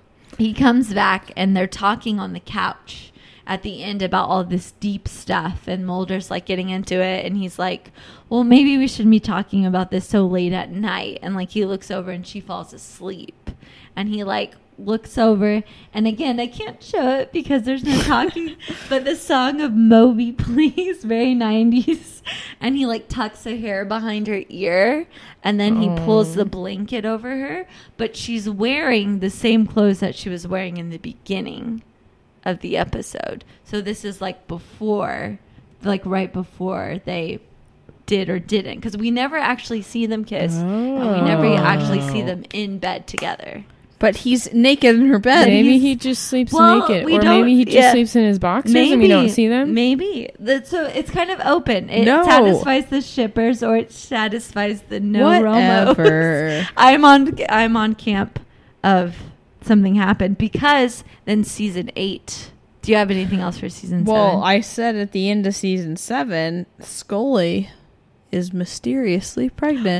and they're talking on the couch at the end about all this deep stuff. And Mulder's like getting into it. And he's like, well, maybe we should be talking about this so late at night. And like he looks over and she falls asleep. And he like looks over, and again I can't show it because there's no talking, but the song of Moby plays, very 90s, and he like tucks her hair behind her ear, and then he pulls the blanket over her, but she's wearing the same clothes that she was wearing in the beginning of the episode. So this is like before, like right before they did or didn't, because we never actually see them kiss, and we never actually see them in bed together. But he's naked in her bed. Maybe he just sleeps Well, naked. we Or don't- maybe he just yeah. sleeps in his boxers and we don't see them. Maybe. So it's kind of open. It No. satisfies the shippers or it satisfies the no Whatever. Romo. I'm on camp of something happened because then season 8. Do you have anything else for season 7? Well, I said at the end of season 7, Scully is mysteriously pregnant.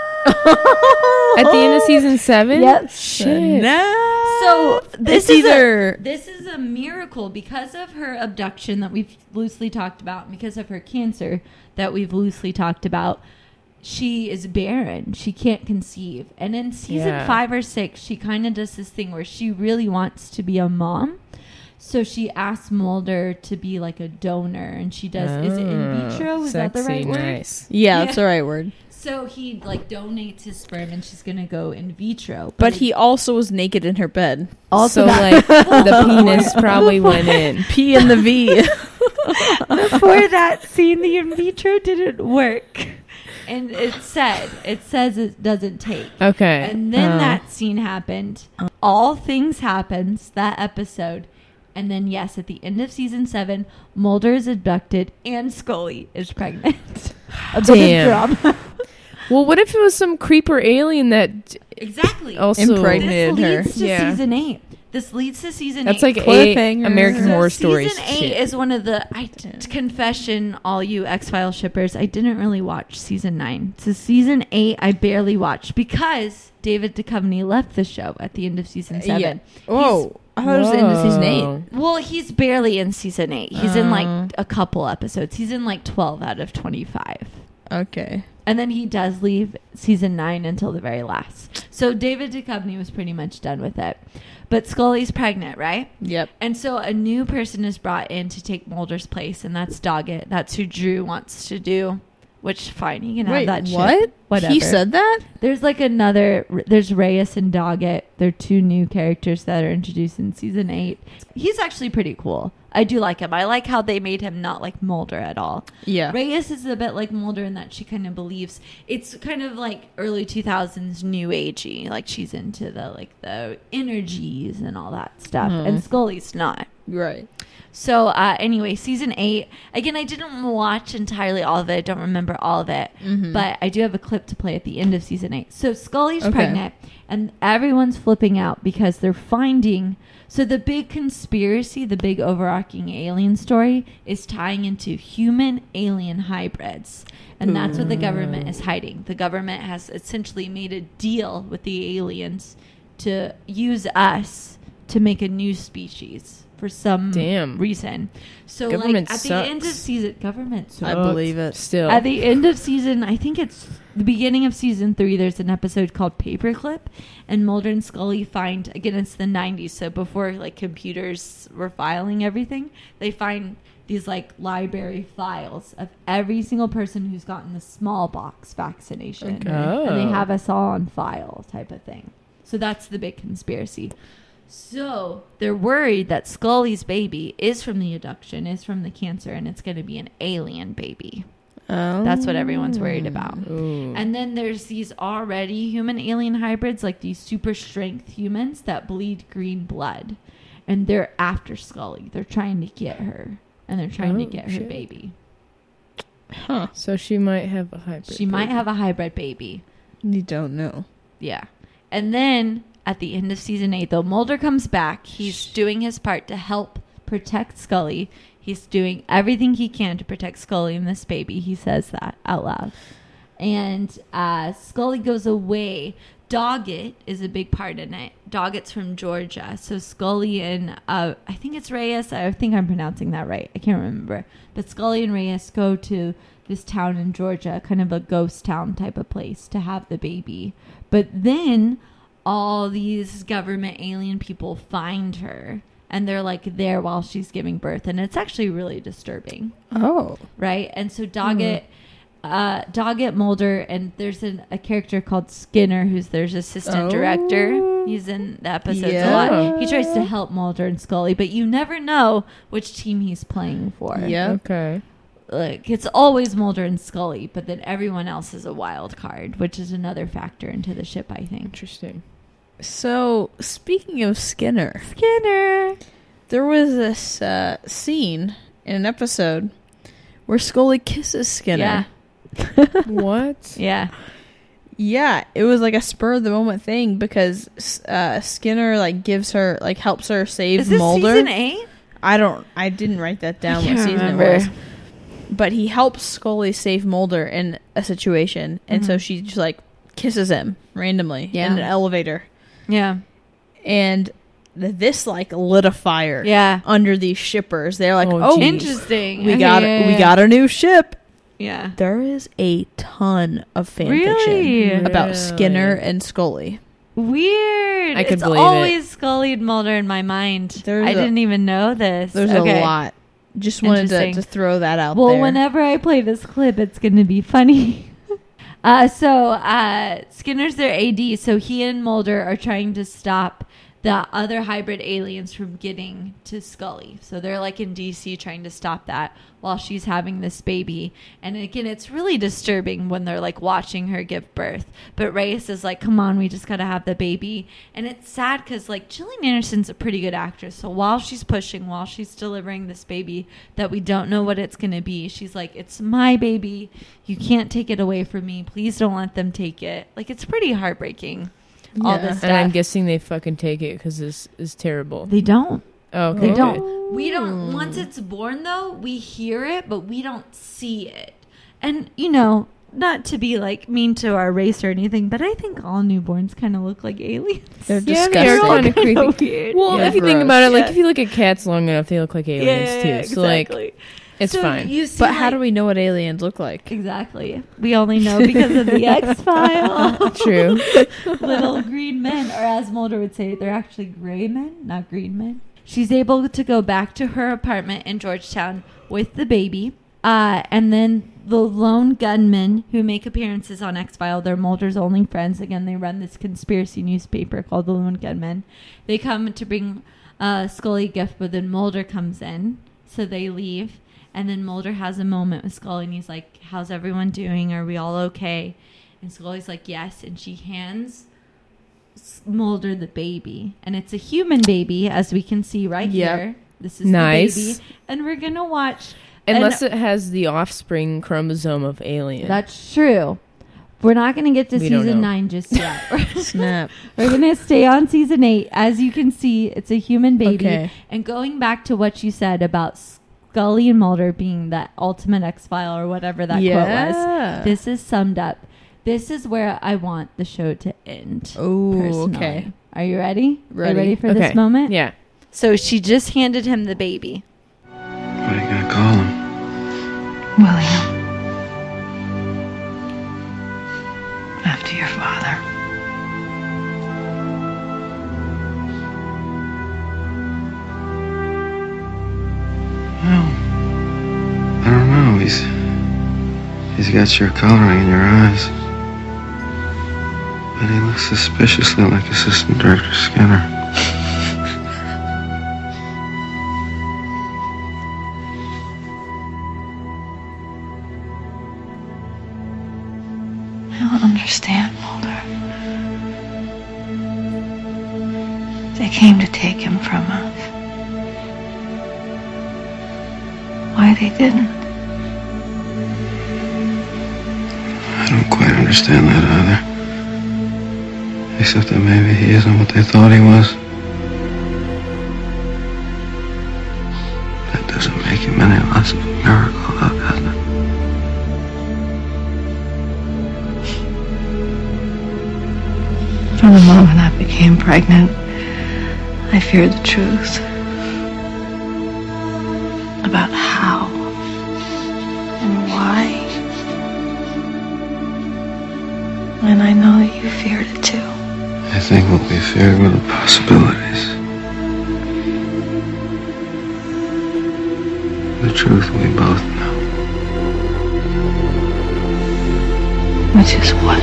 At the end of season 7? Yep. Shit. No. So this It's is either this is a miracle because of her abduction that we've loosely talked about, and because of her cancer that we've loosely talked about. She is barren. She can't conceive. And in season 5 or 6, she kind of does this thing where she really wants to be a mom. So she asks Mulder to be like a donor, and she does. Is it in vitro? Is that the Sexy, right word? nice. yeah, that's the right word. So he like donates his sperm, and she's gonna go in vitro. But he also was naked in her bed. Also, like, the penis probably went in. P and the V. before that scene, the in vitro didn't work, and it says it doesn't take. Okay. And then that scene happened. All Things Happens, that episode. And then, yes, at the end of season 7, Mulder is abducted and Scully is pregnant. A bit of Damn. drama. Well, what if it was some creeper alien that Exactly. also Impregnated. This her. leads to Yeah. season 8. This leads to season 8. That's like Cliffhanger. American So Horror Stories. Season 8 shit. is one of the confession, all you X-Files shippers. I didn't really watch season 9. So season 8, I barely watched because David Duchovny left the show at the end of season 7. Yeah. Whoa. I thought it was the end of season 8. Whoa. Well, he's barely in season 8. He's in like a couple episodes. He's in like 12 out of 25. Okay. And then he does leave season 9 until the very last. So David Duchovny was pretty much done with it. But Scully's pregnant, right? Yep. And so a new person is brought in to take Mulder's place, and that's Doggett. That's who Drew wants to do which fine, you can Wait, have that what? shit. Whatever. He said that? There's like there's Reyes and Doggett. They're 2 new characters that are introduced in season 8. He's actually pretty cool. I do like him. I like how they made him not like Mulder at all. Yeah. Reyes is a bit like Mulder in that she kind of believes it's kind of like early 2000s new agey. Like she's into the energies and all that stuff. And Scully's not. Right. So anyway, season 8. Again, I didn't watch entirely all of it. I don't remember all of it. But I do have a clip to play at the end of season 8. So Scully's pregnant and everyone's flipping out because they're finding... So the big conspiracy, the big overarching alien story is tying into human-alien hybrids. And that's what the government is hiding. The government has essentially made a deal with the aliens to use us to make a new species for some reason. So Government at the end of season... Government sucks. I believe it. Still. At the end of season, I think it's the beginning of season 3, there's an episode called Paperclip, and Mulder and Scully find, again, it's the 90s, so before like computers were filing everything, they find these like library files of every single person who's gotten the smallpox vaccination. Okay. And they have us all on file type of thing. So that's the big conspiracy. So they're worried that Scully's baby is from the abduction, is from the cancer, and it's going to be an alien baby. Oh. That's what everyone's worried about. Ooh. And then there's these already human-alien hybrids, like these super strength humans that bleed green blood. And they're after Scully. They're trying to get her. And they're trying to get her baby. Huh. So she might have a hybrid She might have a hybrid baby. You don't know. Yeah. And then... at the end of season 8, though, Mulder comes back. He's doing his part to help protect Scully. He's doing everything he can to protect Scully and this baby. He says that out loud. And Scully goes away. Doggett is a big part in it. Doggett's from Georgia. So Scully and, I think it's Reyes. I think I'm pronouncing that right. I can't remember. But Scully and Reyes go to this town in Georgia, kind of a ghost town type of place, to have the baby. But then... all these government alien people find her, and they're like there while she's giving birth, and it's actually really disturbing. Oh, right. And so Doggett, Mulder, and there's a character called Skinner who's their assistant director. He's in the episodes a lot. He tries to help Mulder and Scully, but you never know which team he's playing for. Yeah. Okay. Like it's always Mulder and Scully, but then everyone else is a wild card, which is another factor into the ship, I think. Interesting. So, speaking of Skinner, there was this scene in an episode where Scully kisses Skinner. Yeah. What? Yeah. Yeah, it was like a spur of the moment thing because Skinner like gives her like helps her save Is this Mulder. Season 8? I didn't write that down what season it was. But he helps Scully save Mulder in a situation, and so she just like kisses him randomly in an elevator. Yeah. And this like lit a fire under these shippers. They're like, oh interesting. We got a new ship. Yeah. There is a ton of fan fiction about Skinner and Scully. Weird. I could believe always Scully and Mulder in my mind. I didn't even know this. There's a lot. Just wanted to throw that out there. Well, whenever I play this clip, it's going to be funny. So Skinner's their AD, so he and Mulder are trying to stop the other hybrid aliens from getting to Scully. So they're like in DC trying to stop that while she's having this baby. And again, it's really disturbing when they're like watching her give birth. But Reyes is like, come on, we just got to have the baby. And it's sad because like Gillian Anderson's a pretty good actress. So while she's pushing, while she's delivering this baby that we don't know what it's going to be, she's like, it's my baby. You can't take it away from me. Please don't let them take it. Like, it's pretty heartbreaking. All this stuff. And I'm guessing they fucking take it because this is terrible. They don't. Oh, okay. They don't. We don't. Once it's born, though, we hear it, but we don't see it. And, you know, not to be, like, mean to our race or anything, but I think all newborns kind of look like aliens. They're disgusting. They're kind of creepy. Weird. Well, if you think about it, like, if you look at cats long enough, they look like aliens, too. So, exactly. like, it's fine. But how do we know what aliens look like? Exactly. We only know because of the X-Files. True. Little green men, or as Mulder would say, they're actually gray men, not green men. She's able to go back to her apartment in Georgetown with the baby. And then the lone gunmen who make appearances on X-Files, they're Mulder's only friends. Again, they run this conspiracy newspaper called the Lone Gunmen. They come to bring Scully a gift, but then Mulder comes in, so they leave. And then Mulder has a moment with Scully, and he's like, how's everyone doing? Are we all okay? And Scully's like, yes. And she hands Mulder the baby. And it's a human baby, as we can see right here. This is nice. The baby. And we're going to watch... Unless it has the offspring chromosome of Alien. That's true. We're not going to get to season 9 just yet. Snap. We're going to stay on season 8. As you can see, it's a human baby. Okay. And going back to what you said about Scully and Mulder being that ultimate X-File or whatever that quote was, this is summed up. This is where I want the show to end. Oh, okay. Are you ready? Ready. Are you ready for this moment? Yeah. So she just handed him the baby. What are you gonna call him? William. After your father. Well, I don't know. He's got your coloring in your eyes. But he looks suspiciously like Assistant Director Skinner. I don't understand, Mulder. They came to take him from us. Why they didn't? I don't quite understand that either. Except that maybe he isn't what they thought he was. That doesn't make him any less of a miracle, though, does it? From the moment I became pregnant, I feared the truth. About how and why. And I know that you feared it too. I think what we feared were the possibilities. The truth we both know. Which is what?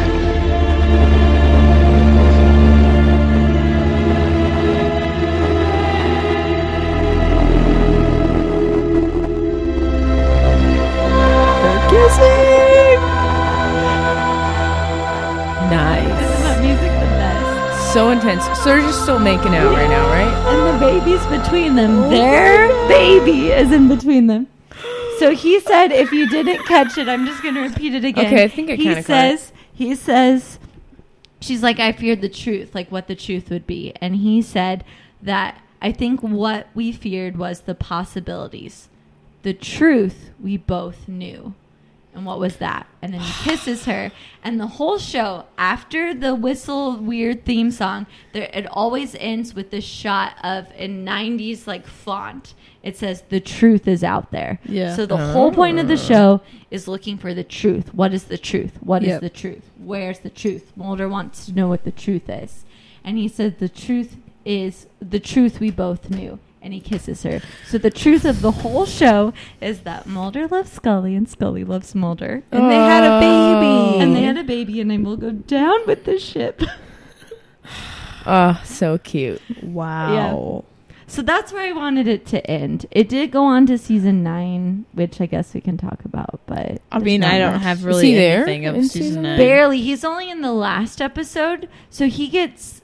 Nice. Isn't that music the best? So intense. So they're just still making out right now, right? And the baby's between them. Their baby is in between them. So he said, if you didn't catch it, I'm just going to repeat it again. Okay, I think I kind of caught it. He says, she's like, I feared the truth, like what the truth would be. And he said that I think what we feared was the possibilities. The truth we both knew. And what was that? And then he kisses her. And the whole show, after the whistle weird theme song, it always ends with this shot of a 90s like font. It says, the truth is out there. Yeah. So the whole point of the show is looking for the truth. What is the truth? What is the truth? Where's the truth? Mulder wants to know what the truth is. And he said the truth is the truth we both knew. And he kisses her. So the truth of the whole show is that Mulder loves Scully and Scully loves Mulder. And they had a baby. And they had a baby, and they will go down with the ship. Oh, so cute. Wow. Yeah. So that's where I wanted it to end. It did go on to season 9, which I guess we can talk about. But I mean, I don't have really Is he there anything of in season season 9. barely. He's only in the last episode. So he gets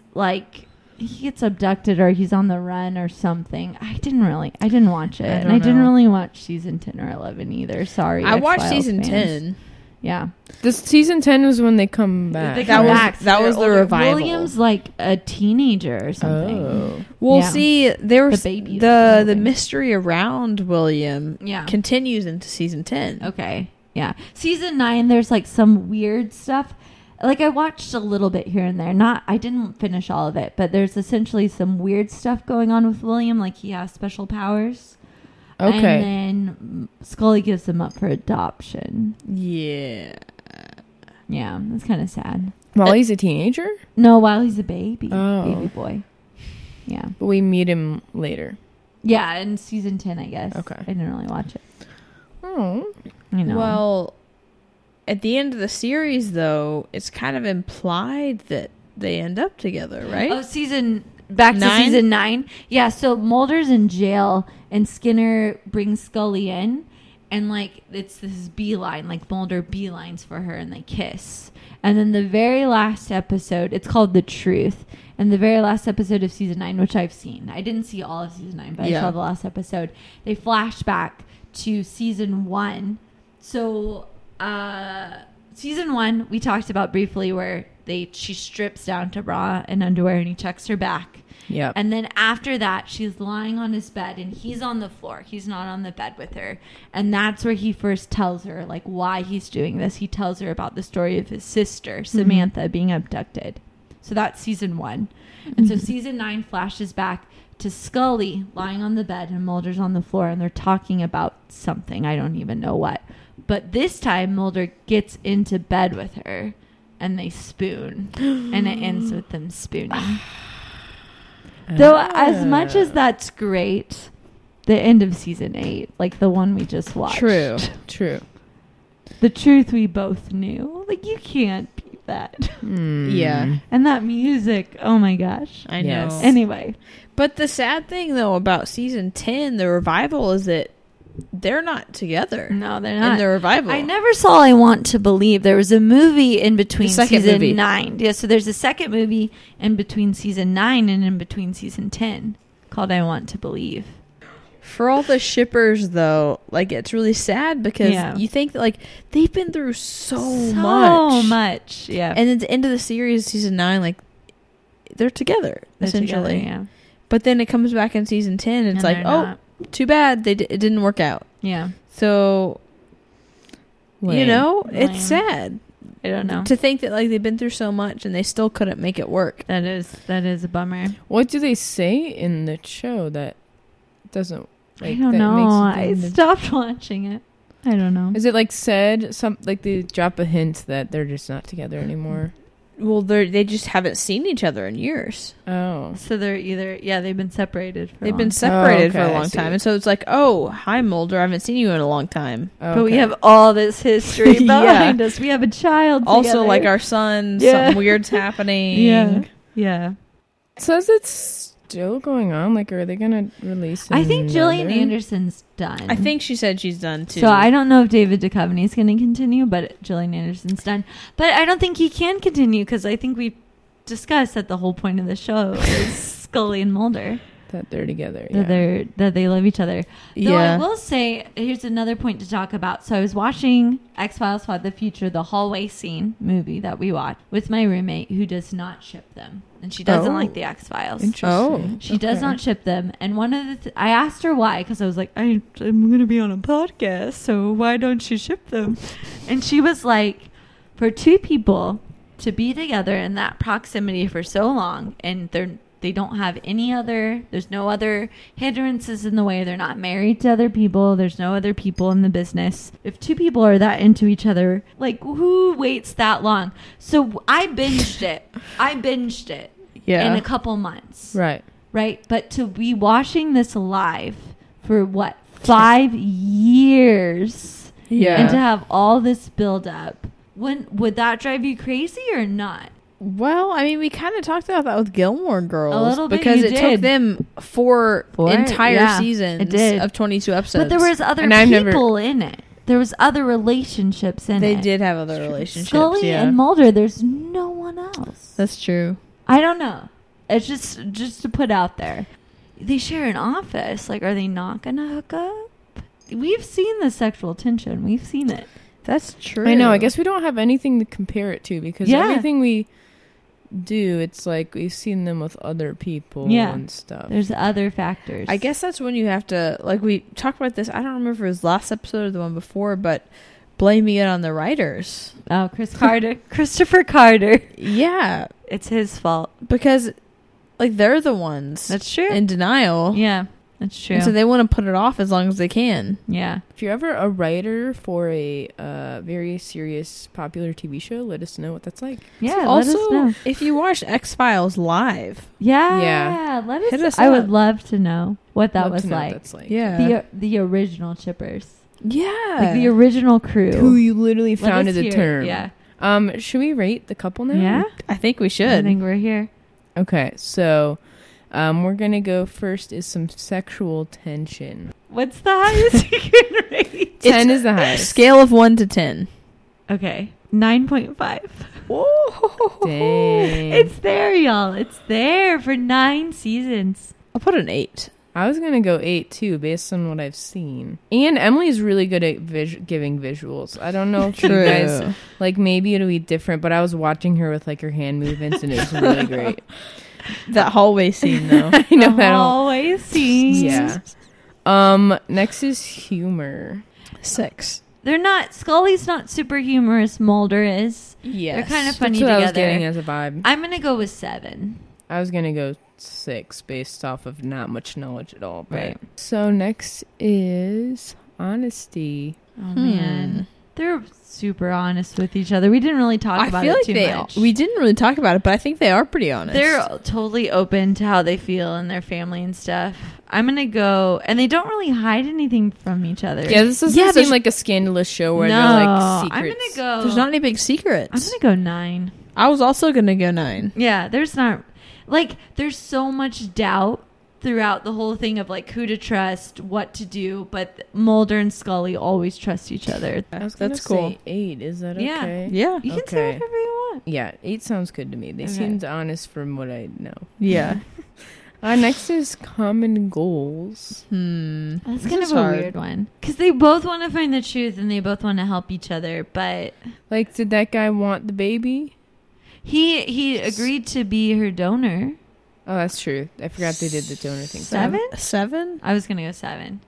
abducted or he's on the run or something. I didn't watch it. And I didn't really watch season 10 or 11 either. Sorry. I watched X-Files season fans. 10. Yeah. This season 10 was when they come back. They come back, so that they're was the older. revival. William's like a teenager or something. Oh. Well, Yeah. see, there was The baby is the moving. mystery around William Yeah. continues into season 10. Okay. Yeah. Season 9, there's like some weird stuff. Like I watched a little bit here and there. I didn't finish all of it, but there's essentially some weird stuff going on with William. Like he has special powers. Okay. And then Scully gives him up for adoption. Yeah. Yeah, that's kind of sad. While he's a teenager? No, while he's a baby. Oh. Baby boy. Yeah. But we meet him later. Yeah, in season 10, I guess. Okay. I didn't really watch it. Oh. You know. Well, at the end of the series, though, it's kind of implied that they end up together, right? Oh, back to 9? season 9. Yeah, so Mulder's in jail and Skinner brings Scully in, and like it's this beeline, like Mulder beelines for her and they kiss. And then the very last episode, it's called The Truth. And the very last episode of season 9, which I've seen. I didn't see all of season 9, but I saw the last episode. They flash back to season 1. So season 1 we talked about briefly, where she strips down to bra and underwear and he checks her back. Yeah. And then after that, she's lying on his bed and he's on the floor. He's not on the bed with her. And that's where he first tells her like why he's doing this. He tells her about the story of his sister, Samantha, being abducted. So that's season 1. And so season 9 flashes back to Scully lying on the bed and Mulder's on the floor and they're talking about something. I don't even know what. But this time Mulder gets into bed with her and they spoon. And it ends with them spooning. Though as much as that's great, the end of season 8, like the one we just watched. True. The truth we both knew. Like you can't beat that. Yeah. And that music, oh my gosh. I know. Yes. Anyway. But the sad thing, though, about season 10, the revival, is that they're not together. No, they're not. In the revival. I never saw I Want to Believe. There was a movie in between season movie. 9. Yeah, so there's a second movie in between season 9 and in between season 10 called I Want to Believe. For all the shippers, though, like, it's really sad because you think that, like, they've been through so much. Yeah. And at the end of the series, season 9, like, they're together, essentially. Together, yeah. But then it comes back in season 10, and it's like, not. too bad it didn't work out. Yeah. So, you know, Lame. it's sad. I don't know. To think that, like, they've been through so much and they still couldn't make it work. That is a bummer. What do they say in the show that doesn't? Like, I don't that know. makes I stopped watching it. I don't know. Is it like said like they drop a hint that they're just not together anymore? Well, they just haven't seen each other in years. Oh, So they're either they've been separated for They've a been long time. separated for okay, a I long see. time, and so it's like, oh, hi Mulder, I haven't seen you in a long time. But we have all this history behind us. We have a child Also, together. like our son, Yeah. something weird's happening. Yeah. It says it's still going on. Like, are they gonna release? I think Gillian another? Anderson's done. I think she said she's done too. So I don't know if David Duchovny is going to continue, but Gillian Anderson's done. But I don't think he can continue because I think we've discussed that the whole point of the show is Scully and Mulder. that they're together. That they love each other. Though Yeah. I will say, here's another point to talk about. So I was watching X-Files Fight the Future, the hallway scene movie that we watched with my roommate who does not ship them. And she doesn't Oh. like the X-Files. Interesting. She does not ship them. And one of the I asked her why, because I was like, I'm going to be on a podcast, so why don't you ship them? And she was like, for two people to be together in that proximity for so long, and they don't have there's no other hindrances in the way. They're not married to other people. There's no other people in the business. If two people are that into each other, like, who waits that long? So I binged it in a couple months. Right. Right? But to be watching this live for what, 5 years? Yeah. And to have all this build up, would that drive you crazy or not? Well, I mean, we kind of talked about that with Gilmore Girls. A little bit, because you it did. took them four entire yeah, seasons it did. of 22 episodes. But there was other And I've never- people in it. There was other relationships in They it. did have other relationships. Scully yeah. and Mulder, there's no one else. That's true. I don't know. It's just to put out there. They share an office. Like, are they not going to hook up? We've seen the sexual tension. We've seen it. That's true. I know. I guess we don't have anything to compare it to because Yeah. everything we do, it's like we've seen them with other people Yeah. and stuff. There's other factors. I guess that's when you have to, like, we talked about this. I don't remember if it was last episode or the one before, but blaming it on the writers. Oh, Christopher Carter. Yeah, It's his fault. because, like, they're the ones That's true. in denial. Yeah, that's true. And so they want to put it off as long as they can. yeah. If you're ever a writer for a very serious popular TV show, let us know what that's like. Yeah, Also, let us know. if you watch X-Files live, Yeah, let Hit us. us I up. would love to know what that Love was to know what like. that's like. yeah. The original Chippers. Yeah. Like the original crew. Who you literally Let founded us the hear- term. Yeah. Should we rate the couple now? Yeah? I think we I should. think we're here. Okay, so we're gonna go first is some sexual tension. What's the highest you can rate? 10 is the highest. Scale of 1 to 10. Okay. 9.5. Dang. It's there, y'all. It's there for 9 seasons. I'll put an 8. I was gonna go 8 too, based on what I've seen. And Emily's really good at giving visuals. I don't know if you True. guys like. Maybe it'll be different, but I was watching her with like her hand movements, and it was really great. That hallway scene, though. I know that. Always seen. Yeah. Next is humor. 6. They're not. Scully's not super humorous. Mulder is. Yes. They're kind of funny That's what I was together. getting as a vibe. I'm gonna go with 7. I was gonna go 6 based off of not much knowledge at all. But. Right. So next is honesty. Oh man, they're super honest with each other. We didn't really talk I about feel it like too they much. we didn't really talk about it, but I think they are pretty honest. They're totally open to how they feel and their family and stuff. I'm gonna go, and they don't really hide anything from each other. Yeah, this doesn't Yeah, seem there's- like a scandalous show where no, they're like I'm secrets. gonna go. There's not any big secrets. I'm gonna go 9. I was also gonna go 9. Yeah, there's not like there's so much doubt throughout the whole thing of like who to trust, what to do, but Mulder and Scully always trust each other. I was gonna That's cool. say 8. Is that Yeah. okay? Yeah. You can say Okay. whatever you want. Yeah, 8 sounds good to me. They Okay. seemed honest from what I know. Yeah. Next is common goals. That's This kind is of a hard. weird one because they both want to find the truth and they both want to help each other, but Like, did that guy want the baby? he agreed to be her donor. Oh, that's true. I forgot they did the donor thing. 7? 7? I was gonna go 7.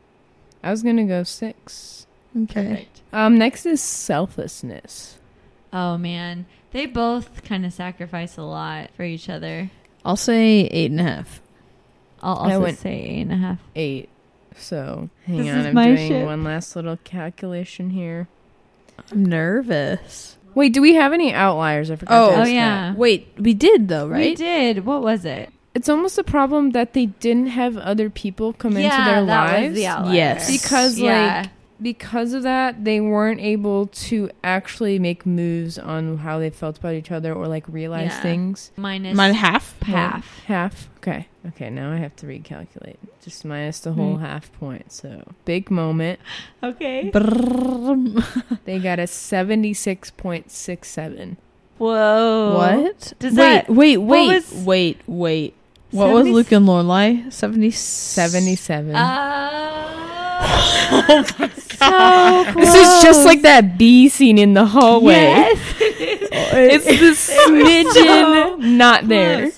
I was gonna go 6. Okay. Next is selflessness. Oh man, they both kind of sacrifice a lot for each other. I'll say 8.5. I'll I also went- say 8.5. 8. So, hang This on. is I'm my doing ship. one last little calculation here. I'm nervous. Wait, do we have any outliers? I forgot to Oh, ask yeah. that. Wait, we did though, right? We did. What was it? It's almost a problem that they didn't have other people come into their that lives. was the outlier. Yes. Because, Yeah. like, because of that, they weren't able to actually make moves on how they felt about each other or, like, realize Yeah. things. minus Mine half. Half. Okay. Okay, now I have to recalculate. Just minus the whole half point. So, big moment. Okay. Brrrm. They got a 76.67. Whoa. What? Does wait, that- wait, what wait, was- wait, wait. What was 70 Luke and Lorelai? 77. Oh my god. So This is just like that bee scene in the hallway. Yes, it is. It's the smidgen not there.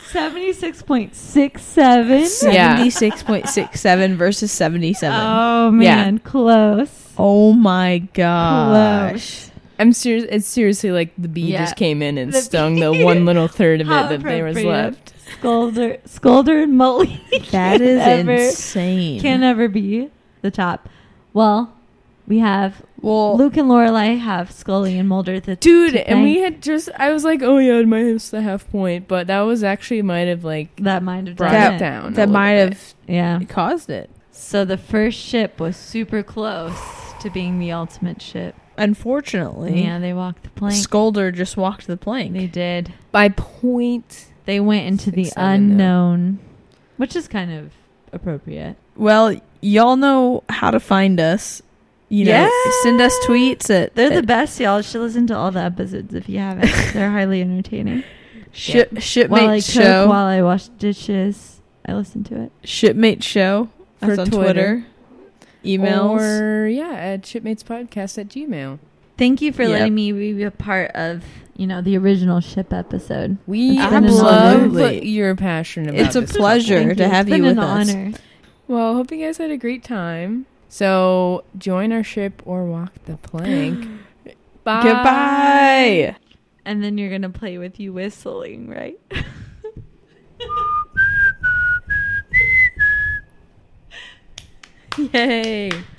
76.67. Yeah. 76.67 versus 77. Oh man, close. Oh my gosh. Close. I'm serious. It's seriously like the bee Yeah. just came in and The stung bee. the one little third of it How that there was appropriate. left. Scolder and Molly. That is Never- insane. Can never be the top. Well, we have Well, Luke and Lorelai have Scully and Mulder. Dude, and we had just, I was like, oh yeah, my missed the half point, but that was actually might have like that might have brought done it it. down. a that little might bit. have Yeah. caused it. So the first ship was super close to being the ultimate ship. Unfortunately, Yeah, they walked the plank. Scolder just walked the plank. They did. by point. They went into the 6-7 though. unknown, which is kind of appropriate. Well, y'all know how to find us. You know, Yeah. send us tweets at They're the best, y'all. You should listen to all the episodes if you haven't. They're highly entertaining. Shipmate While I cook, Show. while I wash dishes, I listen to it. Shipmate Show. That's For on Twitter. Twitter. Emails. Or, yeah, at shipmatespodcast@gmail. Thank you for Yep. letting me be a part of, the original ship episode. We It's been an love honor. what you're passionate about. It's a this pleasure Thank to you. have It's you been with an us. honor. Well, hope you guys had a great time. So, join our ship or walk the plank. Bye. Goodbye. And then you're going to play with you whistling, right? Yay.